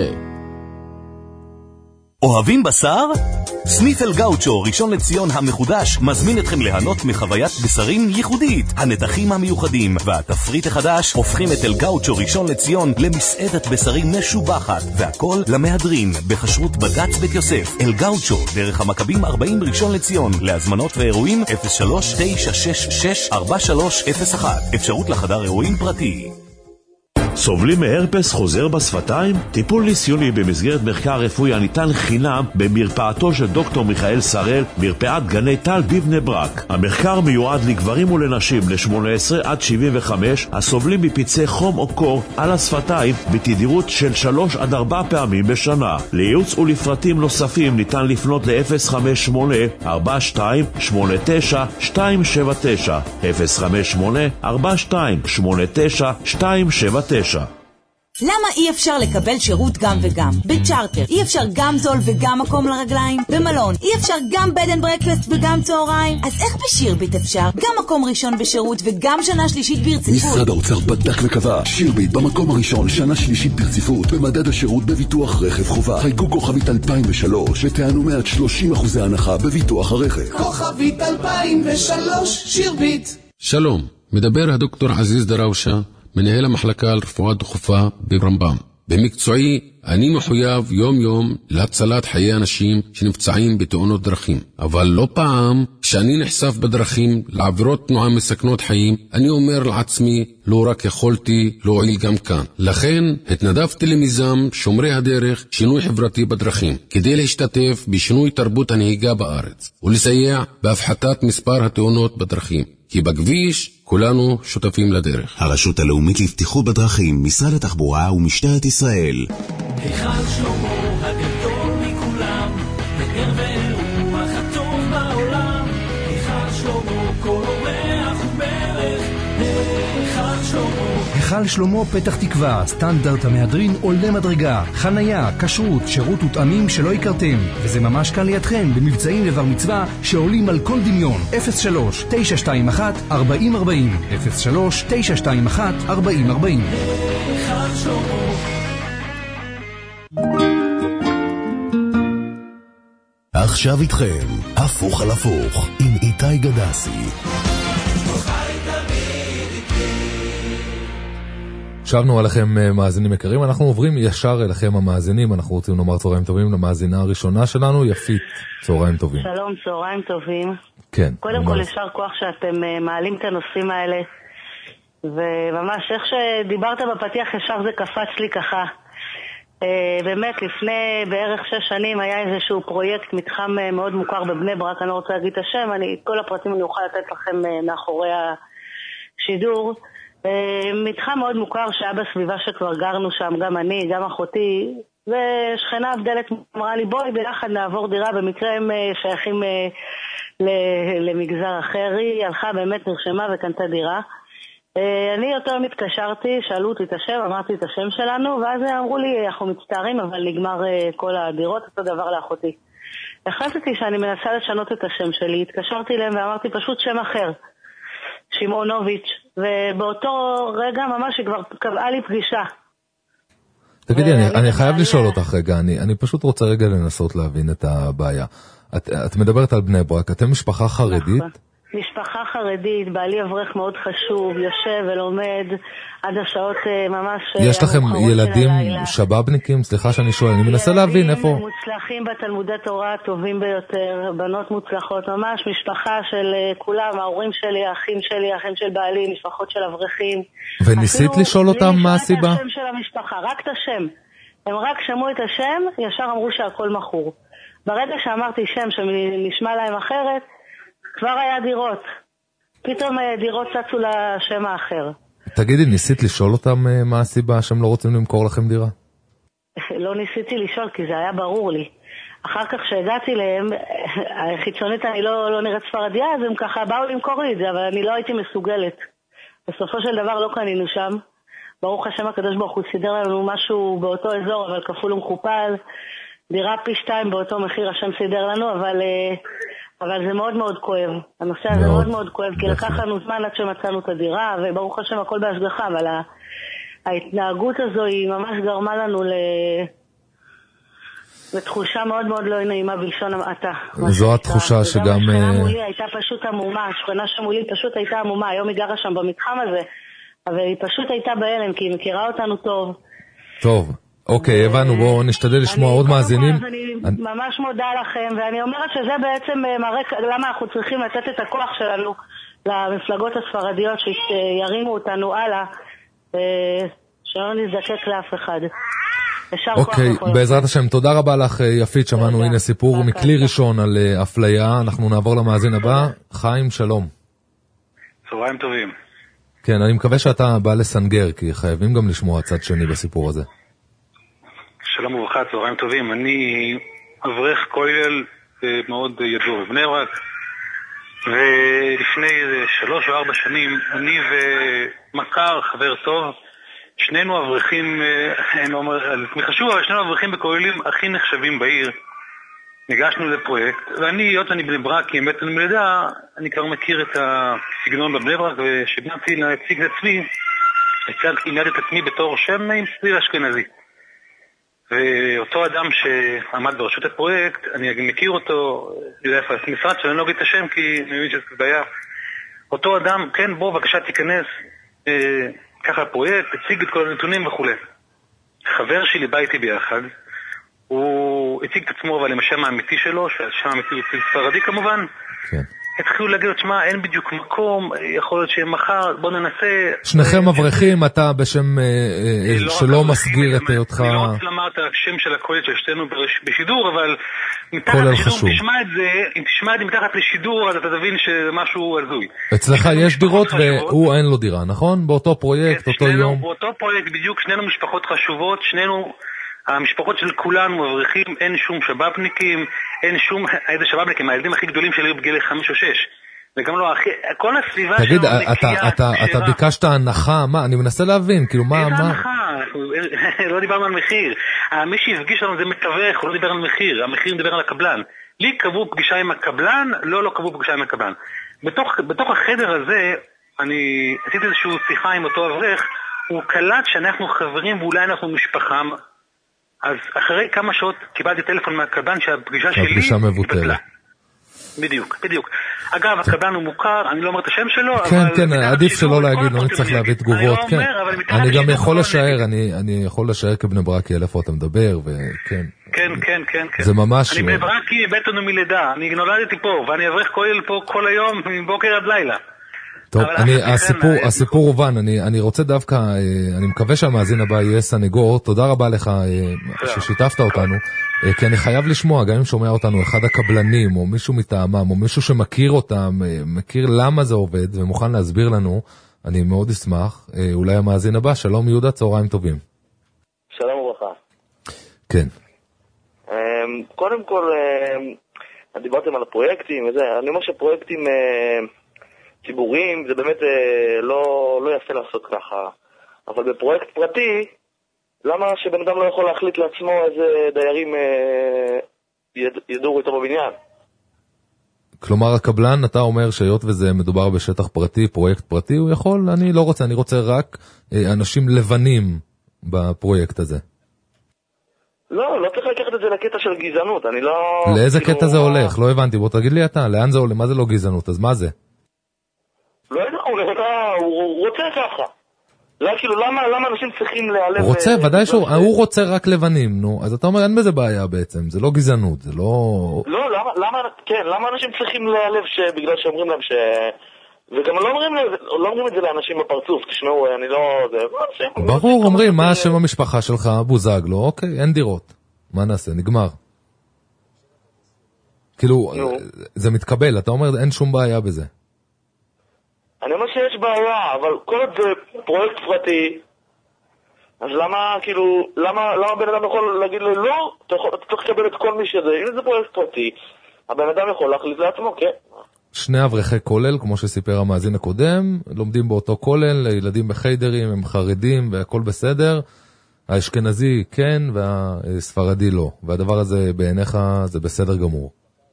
אוהבים בשר? סניף אל גאוצ'ו ראשון לציון המחודש מזמין אתכם ליהנות מחוויית בשרים ייחודית. הנתחים המיוחדים והתפריט החדש הופכים את אל גאוצ'ו ראשון לציון למסעדת בשרים משובחת, והכל למהדרין בכשרות בד"ץ בית יוסף. אל גאוצ'ו, דרך המכבים ארבעים ראשון לציון. להזמנות ואירועים אפס שלוש תשע שש שש ארבע שלוש אפס אחת. אפשרות לחדר אירועים פרטי. סובלים מהרפס חוזר בשפתיים? טיפול ניסיוני במסגרת מחקר רפואי הניתן חינם במרפאתו של דוקטור מיכאל שראל, מרפאת גני טל בבני ברק. המחקר מיועד לגברים ולנשים ל-שמונה עשרה עד שבעים וחמש הסובלים מפצעי חום או קור על השפתיים בתדירות של שלוש עד ארבע פעמים בשנה. לייעוץ ולפרטים נוספים ניתן לפנות ל-אפס חמש שמונה ארבע שתיים שמונה תשע שתיים שבע תשע, אפס חמש שמונה ארבע שתיים שמונה תשע שתיים שבע תשע. למה אי אפשר לקבל שירות גם וגם? בצ'ארטר אי אפשר גם זול וגם מקום לרגליים? במלון אי אפשר גם בד אנד ברקפסט וגם צהריים? אז איך בשירביט אפשר? גם מקום ראשון בשירות וגם שנה שלישית ברציפות. משרד האוצר בדק וקבע, שירביט במקום הראשון שנה שלישית ברציפות במדד השירות בביטוח רכב חובה. חייגו כוכבית אלפיים ושלוש ותענו מעט שלושים אחוזי הנחה בביטוח הרכב. כוכבית אלפיים ושלוש שירביט. שלום, מדבר הדוקטור עזיז דראושה, מנהל המחלקה לרפואה דחופה ברמב"ם. במקצועי אני מחויב יום יום להצלת חיי אנשים שנפצעים בתאונות דרכים. אבל לא פעם כשאני נחשף בדרכים לעבירות תנועה מסכנות חיים, אני אומר לעצמי, לא רק יכולתי להועיל גם כאן. לכן התנדבתי למיזם שומרי הדרך, שינוי חברתי בדרכים, כדי להשתתף בשינוי תרבות הנהיגה בארץ ולסייע בהפחתת מספר התאונות בדרכים. כי בכביש כולנו שותפים לדרך. הרשות הלאומית לבטיחות בדרכים, משרד התחבורה ומשטרת ישראל. היכל שלמה הגדול מכולם, פאר ורוח הטוב בעולם. היכל שלמה כל אורח ומלך, היכל שלמה. היכל שלמה פתח תקווה, סטנדרט המהדרין עולה מדרגה, חנייה, כשרות, שירות ותאמים שלא הכרתם, וזה ממש כאן לידכם במבצעים לבר מצווה שעולים על כל דמיון. אפס שלוש תשע שתיים אחת ארבעים ארבעים אפס שלוש תשע שתיים אחת ארבעים ארבעים. היכל שלמה. עכשיו איתכם, הפוך על הפוך, עם איתי גדסי. שבנו עליכם מאזינים יקרים, אנחנו עוברים ישר אליכם המאזינים, אנחנו רוצים לומר צהריים טובים למאזינה הראשונה שלנו, יפית, צהריים טובים. שלום, צהריים טובים. כן. קודם כל ישר כוח שאתם מעלים את הנושאים האלה, וממש איך שדיברת בפתיח ישר זה קפץ לי ככה. באמת לפני בערך שש שנים היה איזשהו פרויקט מתחם מאוד מוכר בבני ברק, אני לא רוצה להגיד את השם, אני, כל הפרטים אני אוכל לתת לכם מאחורי השידור. מתחם מאוד מוכר שהיה בסביבה שכבר גרנו שם, גם אני, גם אחותי, ושכנה הבדלת אמרה לי בואי ביחד נעבור דירה, במקרה הם שייכים למגזר אחר, היא הלכה באמת נרשמה וקנתה דירה. אני יותר מתקשרתי, שאלו אותי את השם, אמרתי את השם שלנו, ואז אמרו לי אנחנו מצטערים אבל נגמר כל הדירות, אותו דבר לאחותי. החלטתי שאני מנסה לשנות את השם שלי, התקשרתי להם ואמרתי פשוט שם אחר, שמעונוביץ', ובאותו רגע ממש היא כבר קבעה לי פגישה. תגידי, אני, אני חייב לשאול אותך רגע, אני, אני פשוט רוצה רגע לנסות להבין את הבעיה. את, את מדברת על בני ברק, אתם משפחה חרדית? משפחה חרדית, בעלי אברך מאוד חשוב, יושב ולומד עד השעות ממש... יש לכם ילדים שבאבניקים? סליחה שאני שואל, אני מנסה להבין איפה... ילדים מוצלחים בתלמודי תורה הטובים ביותר, בנות מוצלחות, ממש משפחה של כולם, ההורים שלי, האחים שלי, האחים של בעלי, משפחות של אברכים. וניסית לשאול אותם מה הסיבה? את השם של המשפחה, רק את השם. הם רק שמעו את השם, ישר אמרו שהכל מכור. ברגע שאמרתי שם שנשמע להם אחרת, כבר היה דירות. פתאום דירות צצו לשם האחר. תגידי, ניסית לשאול אותם מה הסיבה שהם לא רוצים למכור לכם דירה? לא ניסיתי לשאול, כי זה היה ברור לי. אחר כך שהגעתי להם, חיצונית אני לא, לא נראית ספרדיה, אז הם ככה באו למכור לי את זה, אבל אני לא הייתי מסוגלת. בסופו של דבר לא קנינו שם. ברוך השם הקדוש ברוך הוא סידר לנו משהו באותו אזור, אבל כפול ומכופל. דירה פי שתיים באותו מחיר השם סידר לנו, אבל... אבל זה מאוד מאוד כואב. הנושא הזה מאוד מאוד כואב, כי לקח לנו זמן עד שמצאנו את הדירה, וברוך השם הכל בהשגחה, אבל ההתנהגות הזו היא ממש גרמה לנו לתחושה מאוד מאוד לא נעימה בלשון המעטה. זו התחושה שגם... השכנה מולי הייתה פשוט עמומה, השכנה שמולי פשוט הייתה עמומה, היום היא גרה שם במתחם הזה, אבל היא פשוט הייתה בהלם, כי היא מכירה אותנו טוב. טוב. אוקיי, הבנו, בואו נשתדל לשמוע עוד מאזינים. אני ממש מודה לכם, ואני אומרת שזה בעצם מראה למה אנחנו צריכים לתת את הכוח שלנו למפלגות הספרדיות שירימו אותנו הלאה, שלא נזדקק לאף אחד. אוקיי, בעזרת השם, תודה רבה לך יפית, שמענו הנה סיפור מכלי ראשון על אפליה, אנחנו נעבור למאזין הבא. חיים, שלום. צהריים טובים. כן, אני מקווה שאתה בא לסנגר, כי חייבים גם לשמוע צד שני בסיפור הזה. שלום וברכה, צהריים טובים. אני אברך כולל מאוד ידוע בבני ברק, ולפני שלוש או ארבע שנים אני ומכר, חבר טוב, שנינו אברכים, אני לא אומר על עצמי חשוב, אבל שנינו אברכים בכוללים הכי נחשבים בעיר. ניגשנו לפרויקט, ואני, היות אני בני ברק, כי באמת אני מלידה, אני כבר מכיר את הסגנון בבני ברק, ושבנתי להציג את עצמי, הצגתי מיד את עצמי בתור שם עם צליל אשכנזי. ואותו אדם שעמד בראשות הפרויקט, אני מכיר אותו, יודע איפה המשרד שאני לא אגיד את השם, כי אני מבין שזה בעיה. אותו אדם, כן, בוא, בבקשה תיכנס, אה, ככה הפרויקט, הציג את כל הנתונים וכו'. חבר שלי בא איתי ביחד, הוא הציג את עצמו אבל עם השם האמיתי שלו, שהשם האמיתי הוא ספרדי כמובן. כן. התחילו להגיד לו, שמה, אין בדיוק מקום, יכול להיות שמחר, בוא ננסה. שניכם אברכים, אתה בשם שלא מסגיר את אותך. אני לא רוצה לומר את השם של הכולת של שתינו בשידור, אבל מתחת לשידור, אם תשמע את זה, אם תשמע את זה מתחת לשידור, אז אתה תבין שמשהו הזוי. אצלך יש דירות והוא אין לו דירה, נכון? באותו פרויקט, אותו יום. באותו פרויקט בדיוק, שנינו משפחות חשובות, שנינו... המשפחות של כולנו אברכים, אין שום שבאבניקים, אין שום, איזה שבאבניקים, הילדים הכי גדולים שלי היו בגיל חמש או שש. וגם לא, כל הסביבה שלנו נקייה. תגיד, אתה ביקשת הנחה, מה? אני מנסה להבין, כאילו מה... איזה הנחה? לא דיברנו על מחיר. מי שהפגיש לנו זה מתווך, הוא לא דיבר על מחיר, המחיר מדבר על הקבלן. לי קבעו פגישה עם הקבלן, לא, לא קבעו פגישה עם הקבלן. בתוך החדר הזה, אני עשיתי איזושהי שיחה עם אותו אברך, הוא קלט שאנחנו חברים ואולי אנחנו משפחה. אז אחרי כמה שעות קיבלתי טלפון מהקבלן שהפגישה שלי התבטלה. בדיוק, בדיוק. אגב, הקבלן הוא מוכר, אני לא אומר את השם שלו, כן, כן, עדיף שלא להגיד, לא נצטרך להביא תגובות, כן. אני גם יכול לשער, אני יכול לשער כבני ברקי, איפה אתה מדבר, וכן. כן, כן, כן. זה ממש... אני בני ברקי, בטנו מלידה, אני נולדתי פה, ואני אברך כולל פה כל היום, מבוקר עד לילה. טוב, אני, הסיפור, הסיפור הובן, אני, אני רוצה דווקא, אני מקווה שהמאזין הבא יהיה סנגור, תודה רבה לך ששיתפת אותנו, כי אני חייב לשמוע, גם אם שומע אותנו אחד הקבלנים, או מישהו מטעמם, או מישהו שמכיר אותם, מכיר למה זה עובד, ומוכן להסביר לנו, אני מאוד אשמח, אולי המאזין הבא, שלום יהודה, צהריים טובים. שלום וברכה. כן. קודם כל, דיברתם על הפרויקטים, אני אומר שפרויקטים... ציבוריים, זה באמת לא, לא יפה לעשות ככה. אבל בפרויקט פרטי, למה שבן אדם לא יכול להחליט לעצמו איזה דיירים יד, ידורו איתו בבניין? כלומר, הקבלן, אתה אומר שהיות וזה מדובר בשטח פרטי, פרויקט פרטי, הוא יכול, אני לא רוצה, אני רוצה רק אנשים לבנים בפרויקט הזה. לא, לא צריך לקחת את זה לקטע של גזענות, אני לא... לאיזה כאילו... קטע זה הולך? לא הבנתי, בוא תגיד לי אתה, לאן זה הולך? מה זה לא גזענות? אז מה זה? לא יודע, הוא רוצה ככה. לא, כאילו, למה, למה אנשים צריכים להיעלב... הוא רוצה, ודאי שהוא רוצה רק לבנים, נו. אז אתה אומר, אין בזה בעיה בעצם, זה לא גזענות, זה לא... לא, למה, למה, כן, למה אנשים צריכים להיעלב בגלל שאומרים להם ש... וגם לא אומרים, לא אומרים את זה לאנשים בפרצוף, תשמעו, אני לא... ברור, אומרים, מה השם המשפחה שלך, בוזגלו, אוקיי, אין דירות. מה נעשה, נגמר. כאילו, זה מתקבל, אתה אומר, אין שום בעיה בזה. אני אומר שיש בעיה, אבל כל עוד זה פרויקט פרטי, אז למה, כאילו, למה, למה בן אדם יכול להגיד לו, לא, אתה, יכול, אתה צריך לקבל את כל מי שזה, אם זה פרויקט פרטי, הבן אדם יכול להחליט לעצמו, כן. שני אברכי כולל, כמו שסיפר המאזין הקודם, לומדים באותו כולל, ילדים בחיידרים, הם חרדים והכל בסדר, האשכנזי כן והספרדי לא, והדבר הזה בעיניך זה בסדר גמור.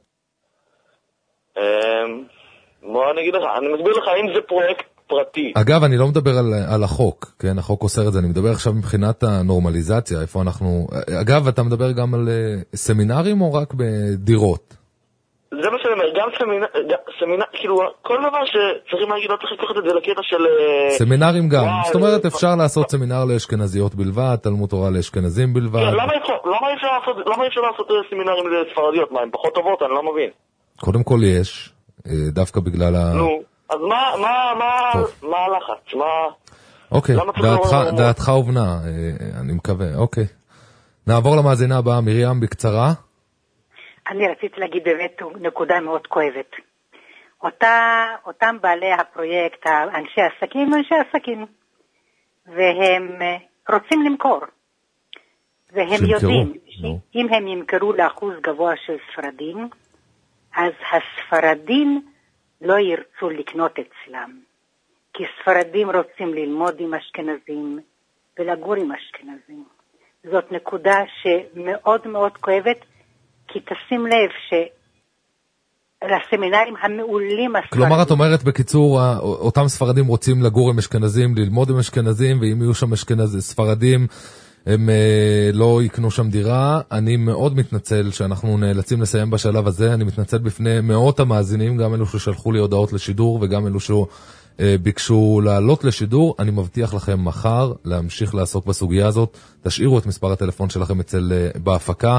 בוא אני אגיד לך, אני מסביר לך אם זה פרויקט פרטי. אגב, אני לא מדבר על, על החוק, כן, החוק אוסר את זה, אני מדבר עכשיו מבחינת הנורמליזציה, איפה אנחנו... אגב, אתה מדבר גם על סמינרים או רק בדירות? זה מה שאני אומר, גם סמינר, סמינר, כאילו, כל דבר שצריכים להגיד, לא צריך לקחת את זה לקטע של... סמינרים גם, וואי, זאת אומרת, אפשר לעשות סמינר לאשכנזיות בלבד, תלמוד תורה לאשכנזים בלבד. כן, למה אפשר, למה אפשר לעשות, למה אפשר לעשות סמינרים לספרדיות? מה, הן פחות טובות? אני לא מבין. קודם כל יש, דווקא בגלל ה... נו, אז מה, מה, מה, מה הלחץ? מה... אוקיי, דעתך הובנה, אני מקווה, אוקיי. נעבור למאזינה הבאה, מרים, בקצרה. אני רציתי להגיד באמת נקודה מאוד כואבת. אותה, אותם בעלי הפרויקט, אנשי עסקים, אנשי עסקים, והם רוצים למכור. והם יודעים שאם הם ימכרו לאחוז גבוה של ספרדים, אז הספרדים לא ירצו לקנות אצלם. כי ספרדים רוצים ללמוד עם אשכנזים, ולגור עם אשכנזים. זאת נקודה שמאוד מאוד כואבת, כי תשים לב שלסמינרים המעולים הספרדים... כלומר, את אומרת בקיצור, אותם ספרדים רוצים לגור עם אשכנזים, ללמוד עם אשכנזים, ואם יהיו שם אשכנזים, ספרדים, הם לא יקנו שם דירה. אני מאוד מתנצל שאנחנו נאלצים לסיים בשלב הזה, אני מתנצל בפני מאות המאזינים, גם אלו ששלחו לי הודעות לשידור, וגם אלו שביקשו לעלות לשידור. אני מבטיח לכם מחר להמשיך לעסוק בסוגיה הזאת, תשאירו את מספר הטלפון שלכם אצל בהפקה,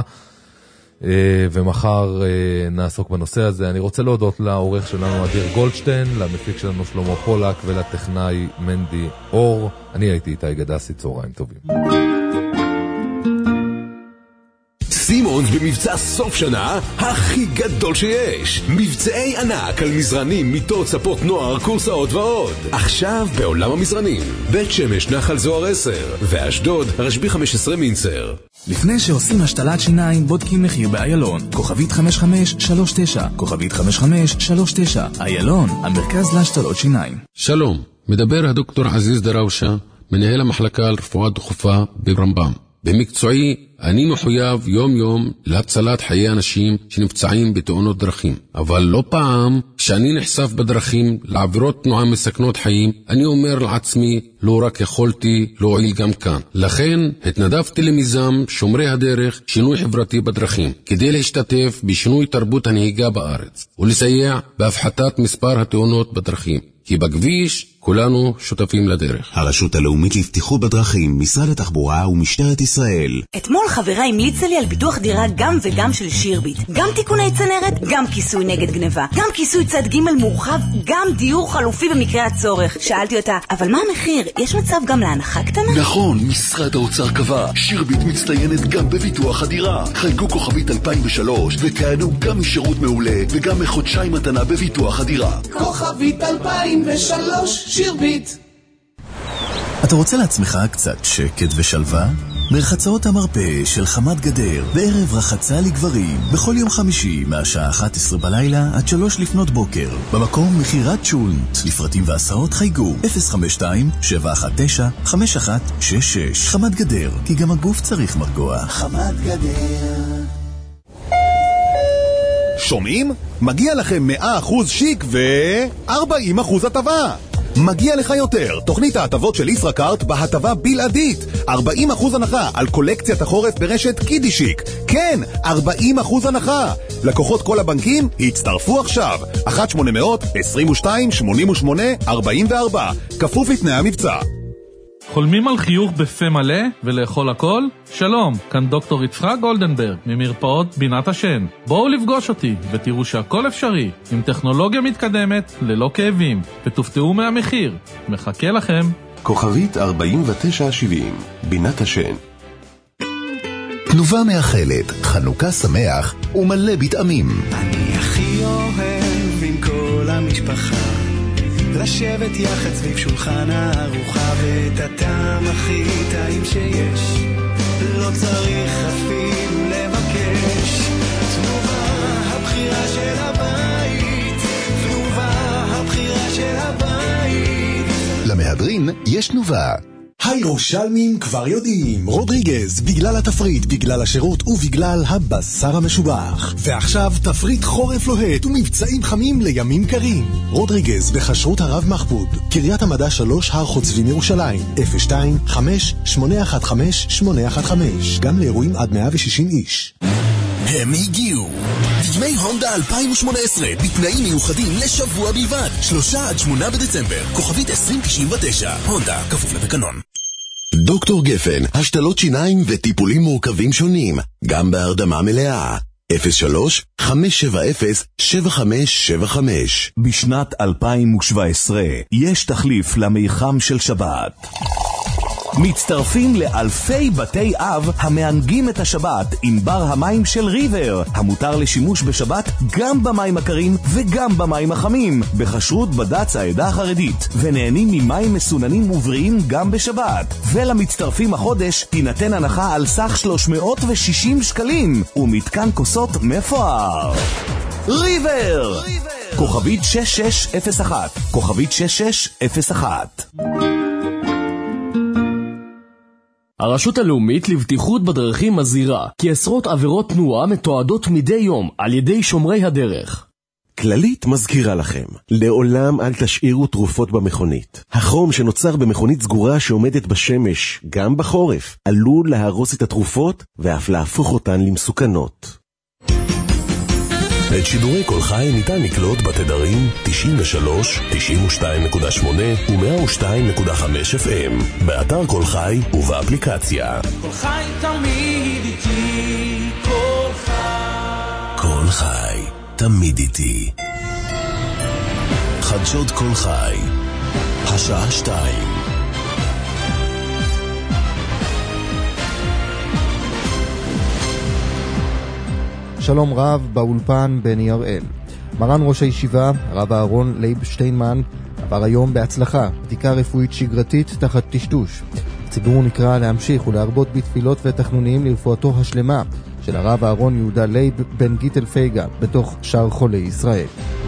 ומחר נעסוק בנושא הזה. אני רוצה להודות לעורך שלנו אדיר גולדשטיין, למפיק שלנו שלמה פולק, ולטכנאי מנדי אור. אני הייתי איתי גדסי, צהריים טובים. סימונס במבצע סוף שנה הכי גדול שיש. מבצעי ענק על מזרנים, מיטות, ספות נוער, קורסאות ועוד. עכשיו בעולם המזרנים, בית שמש נחל זוהר עשר ואשדוד רשב"י חמש עשרה מינסר. לפני שעושים השתלת שיניים בודקים מחיר באיילון. כוכבית חמש חמש שלוש תשע, כוכבית חמש חמש שלוש תשע. איילון, המרכז להשתלות שיניים. שלום, מדבר הדוקטור עזיז דראושה, מנהל המחלקה לרפואה דחופה ברמב"ם. במקצועי אני מחויב יום יום להצלת חיי אנשים שנפצעים בתאונות דרכים. אבל לא פעם כשאני נחשף בדרכים לעבירות תנועה מסכנות חיים, אני אומר לעצמי, לא רק יכולתי להועיל גם כאן. לכן התנדבתי למיזם שומרי הדרך, שינוי חברתי בדרכים, כדי להשתתף בשינוי תרבות הנהיגה בארץ ולסייע בהפחתת מספר התאונות בדרכים. כי בכביש כולנו שותפים לדרך. הרשות הלאומית לבטיחות בדרכים, משרד התחבורה ומשטרת ישראל. אתמול חברה המליצה לי על ביטוח דירה גם וגם של שירביט. גם תיקוני צנרת, גם כיסוי נגד גניבה, גם כיסוי צד ג' מורחב, גם דיור חלופי במקרה הצורך. שאלתי אותה, אבל מה המחיר? יש מצב גם להנחה קטנה? נכון, משרד האוצר קבע. שירביט מצטיינת גם בביטוח הדירה. חייגו כוכבית אלפיים ושלוש ותענו גם משירות מעולה וגם מחודשיים מתנה בביטוח הדירה. כוכבית אלפיים ושלוש שירביט. אתה רוצה לעצמך קצת שקט ושלווה? מרחצאות המרפא של חמת גדר בערב רחצה לגברים בכל יום חמישי מהשעה אחת עשרה בלילה עד שלוש לפנות בוקר במקום מחירת שולנט. לפרטים והסעות חייגו אפס חמש שתיים שבע אחת תשע חמש אחת שש שש. חמת גדר, כי גם הגוף צריך מרגוע. חמת גדר. שומעים? מגיע לכם מאה אחוז שיק ו-ארבעים אחוז הטבה. מגיע לך יותר. תוכנית ההטבות של ישראכרט בהטבה בלעדית. ארבעים אחוז הנחה על קולקציית החורף ברשת קידישיק. כן, ארבעים אחוז הנחה. לקוחות כל הבנקים הצטרפו עכשיו. אחת שמונה אפס אפס עשרים ושתיים שמונים ושמונה ארבעים וארבע. כפוף לתנאי המבצע. חולמים על חיוך בפה מלא ולאכול הכל? שלום, כאן דוקטור יצחק גולדנברג ממרפאות בינת השן. בואו לפגוש אותי ותראו שהכל אפשרי עם טכנולוגיה מתקדמת ללא כאבים, ותופתעו מהמחיר. מחכה לכם. כוכבית ארבעים ותשע שבעים, בינת השן. תנובה מאחלת חנוכה שמח ומלא בטעמים. אני הכי אוהב עם כל המשפחה לשבת יחד סביב שולחן הארוחה, ואת הטעם הכי טעים שיש לא צריך אפילו לבקש. תנובה הבחירה של הבית, תנובה הבחירה של הבית. למהדרין יש תנובה. הירושלמים כבר יודעים, רודריגז, בגלל התפריט, בגלל השירות ובגלל הבשר המשובח. ועכשיו תפריט חורף לוהט ומבצעים חמים לימים קרים. רודריגז בחשרות הרב מחבוד, קריית המדע שלוש, הר חוצבים ירושלים, אפס שתיים חמש שמונה אחת חמש שמונה אחת חמש, גם לאירועים עד מאה ושישים איש. הם הגיעו. דגמי הונדה אלפיים שמונה עשרה בתנאים מיוחדים לשבוע בלבד. שלושה עד שמונה בדצמבר. כוכבית עשרים תשעים ותשע. הונדה, כפוף לתקנון. דוקטור גפן, השתלות שיניים וטיפולים מורכבים שונים, גם בהרדמה מלאה. אפס שלוש חמש שבע אפס שבע חמש שבע חמש. בשנת אלפיים שבע עשרה יש תחליף למיחם של שבת. מצטרפים לאלפי בתי אב המענגים את השבת עם בר המים של ריבר, המותר לשימוש בשבת גם במים הקרים וגם במים החמים, בחשרות בד"ץ העדה החרדית, ונהנים ממים מסוננים ובריאים גם בשבת. ולמצטרפים החודש תינתן הנחה על סך שלוש מאות ושישים שקלים ומתקן כוסות מפואר. ריבר, כוכבית שש שש אפס אחת, כוכבית שש שש אפס אחת. הרשות הלאומית לבטיחות בדרכים מזהירה כי עשרות עבירות תנועה מתועדות מדי יום על ידי שומרי הדרך. כללית מזכירה לכם, לעולם אל תשאירו תרופות במכונית. החום שנוצר במכונית סגורה שעומדת בשמש, גם בחורף, עלול להרוס את התרופות ואף להפוך אותן למסוכנות. את שידורי כל חי ניתן לקלוט בתדרים תשעים ושלוש, תשעים ושתיים נקודה שמונה ו-מאה ושתיים נקודה חמש אף אם, באתר כל חי ובאפליקציה. כל חי תמיד איתי, כל חי. כל חי תמיד איתי. חדשות כל חי, השעה שתיים. שלום רב, באולפן בני הראל. מרן ראש הישיבה, הרב אהרון לייב שטיינמן, עבר היום בהצלחה בדיקה רפואית שגרתית תחת טשטוש. הציבור נקרא להמשיך ולהרבות בתפילות ותחנונים לרפואתו השלמה של הרב אהרון יהודה לייב בן גיטל פייגה בתוך שאר חולי ישראל.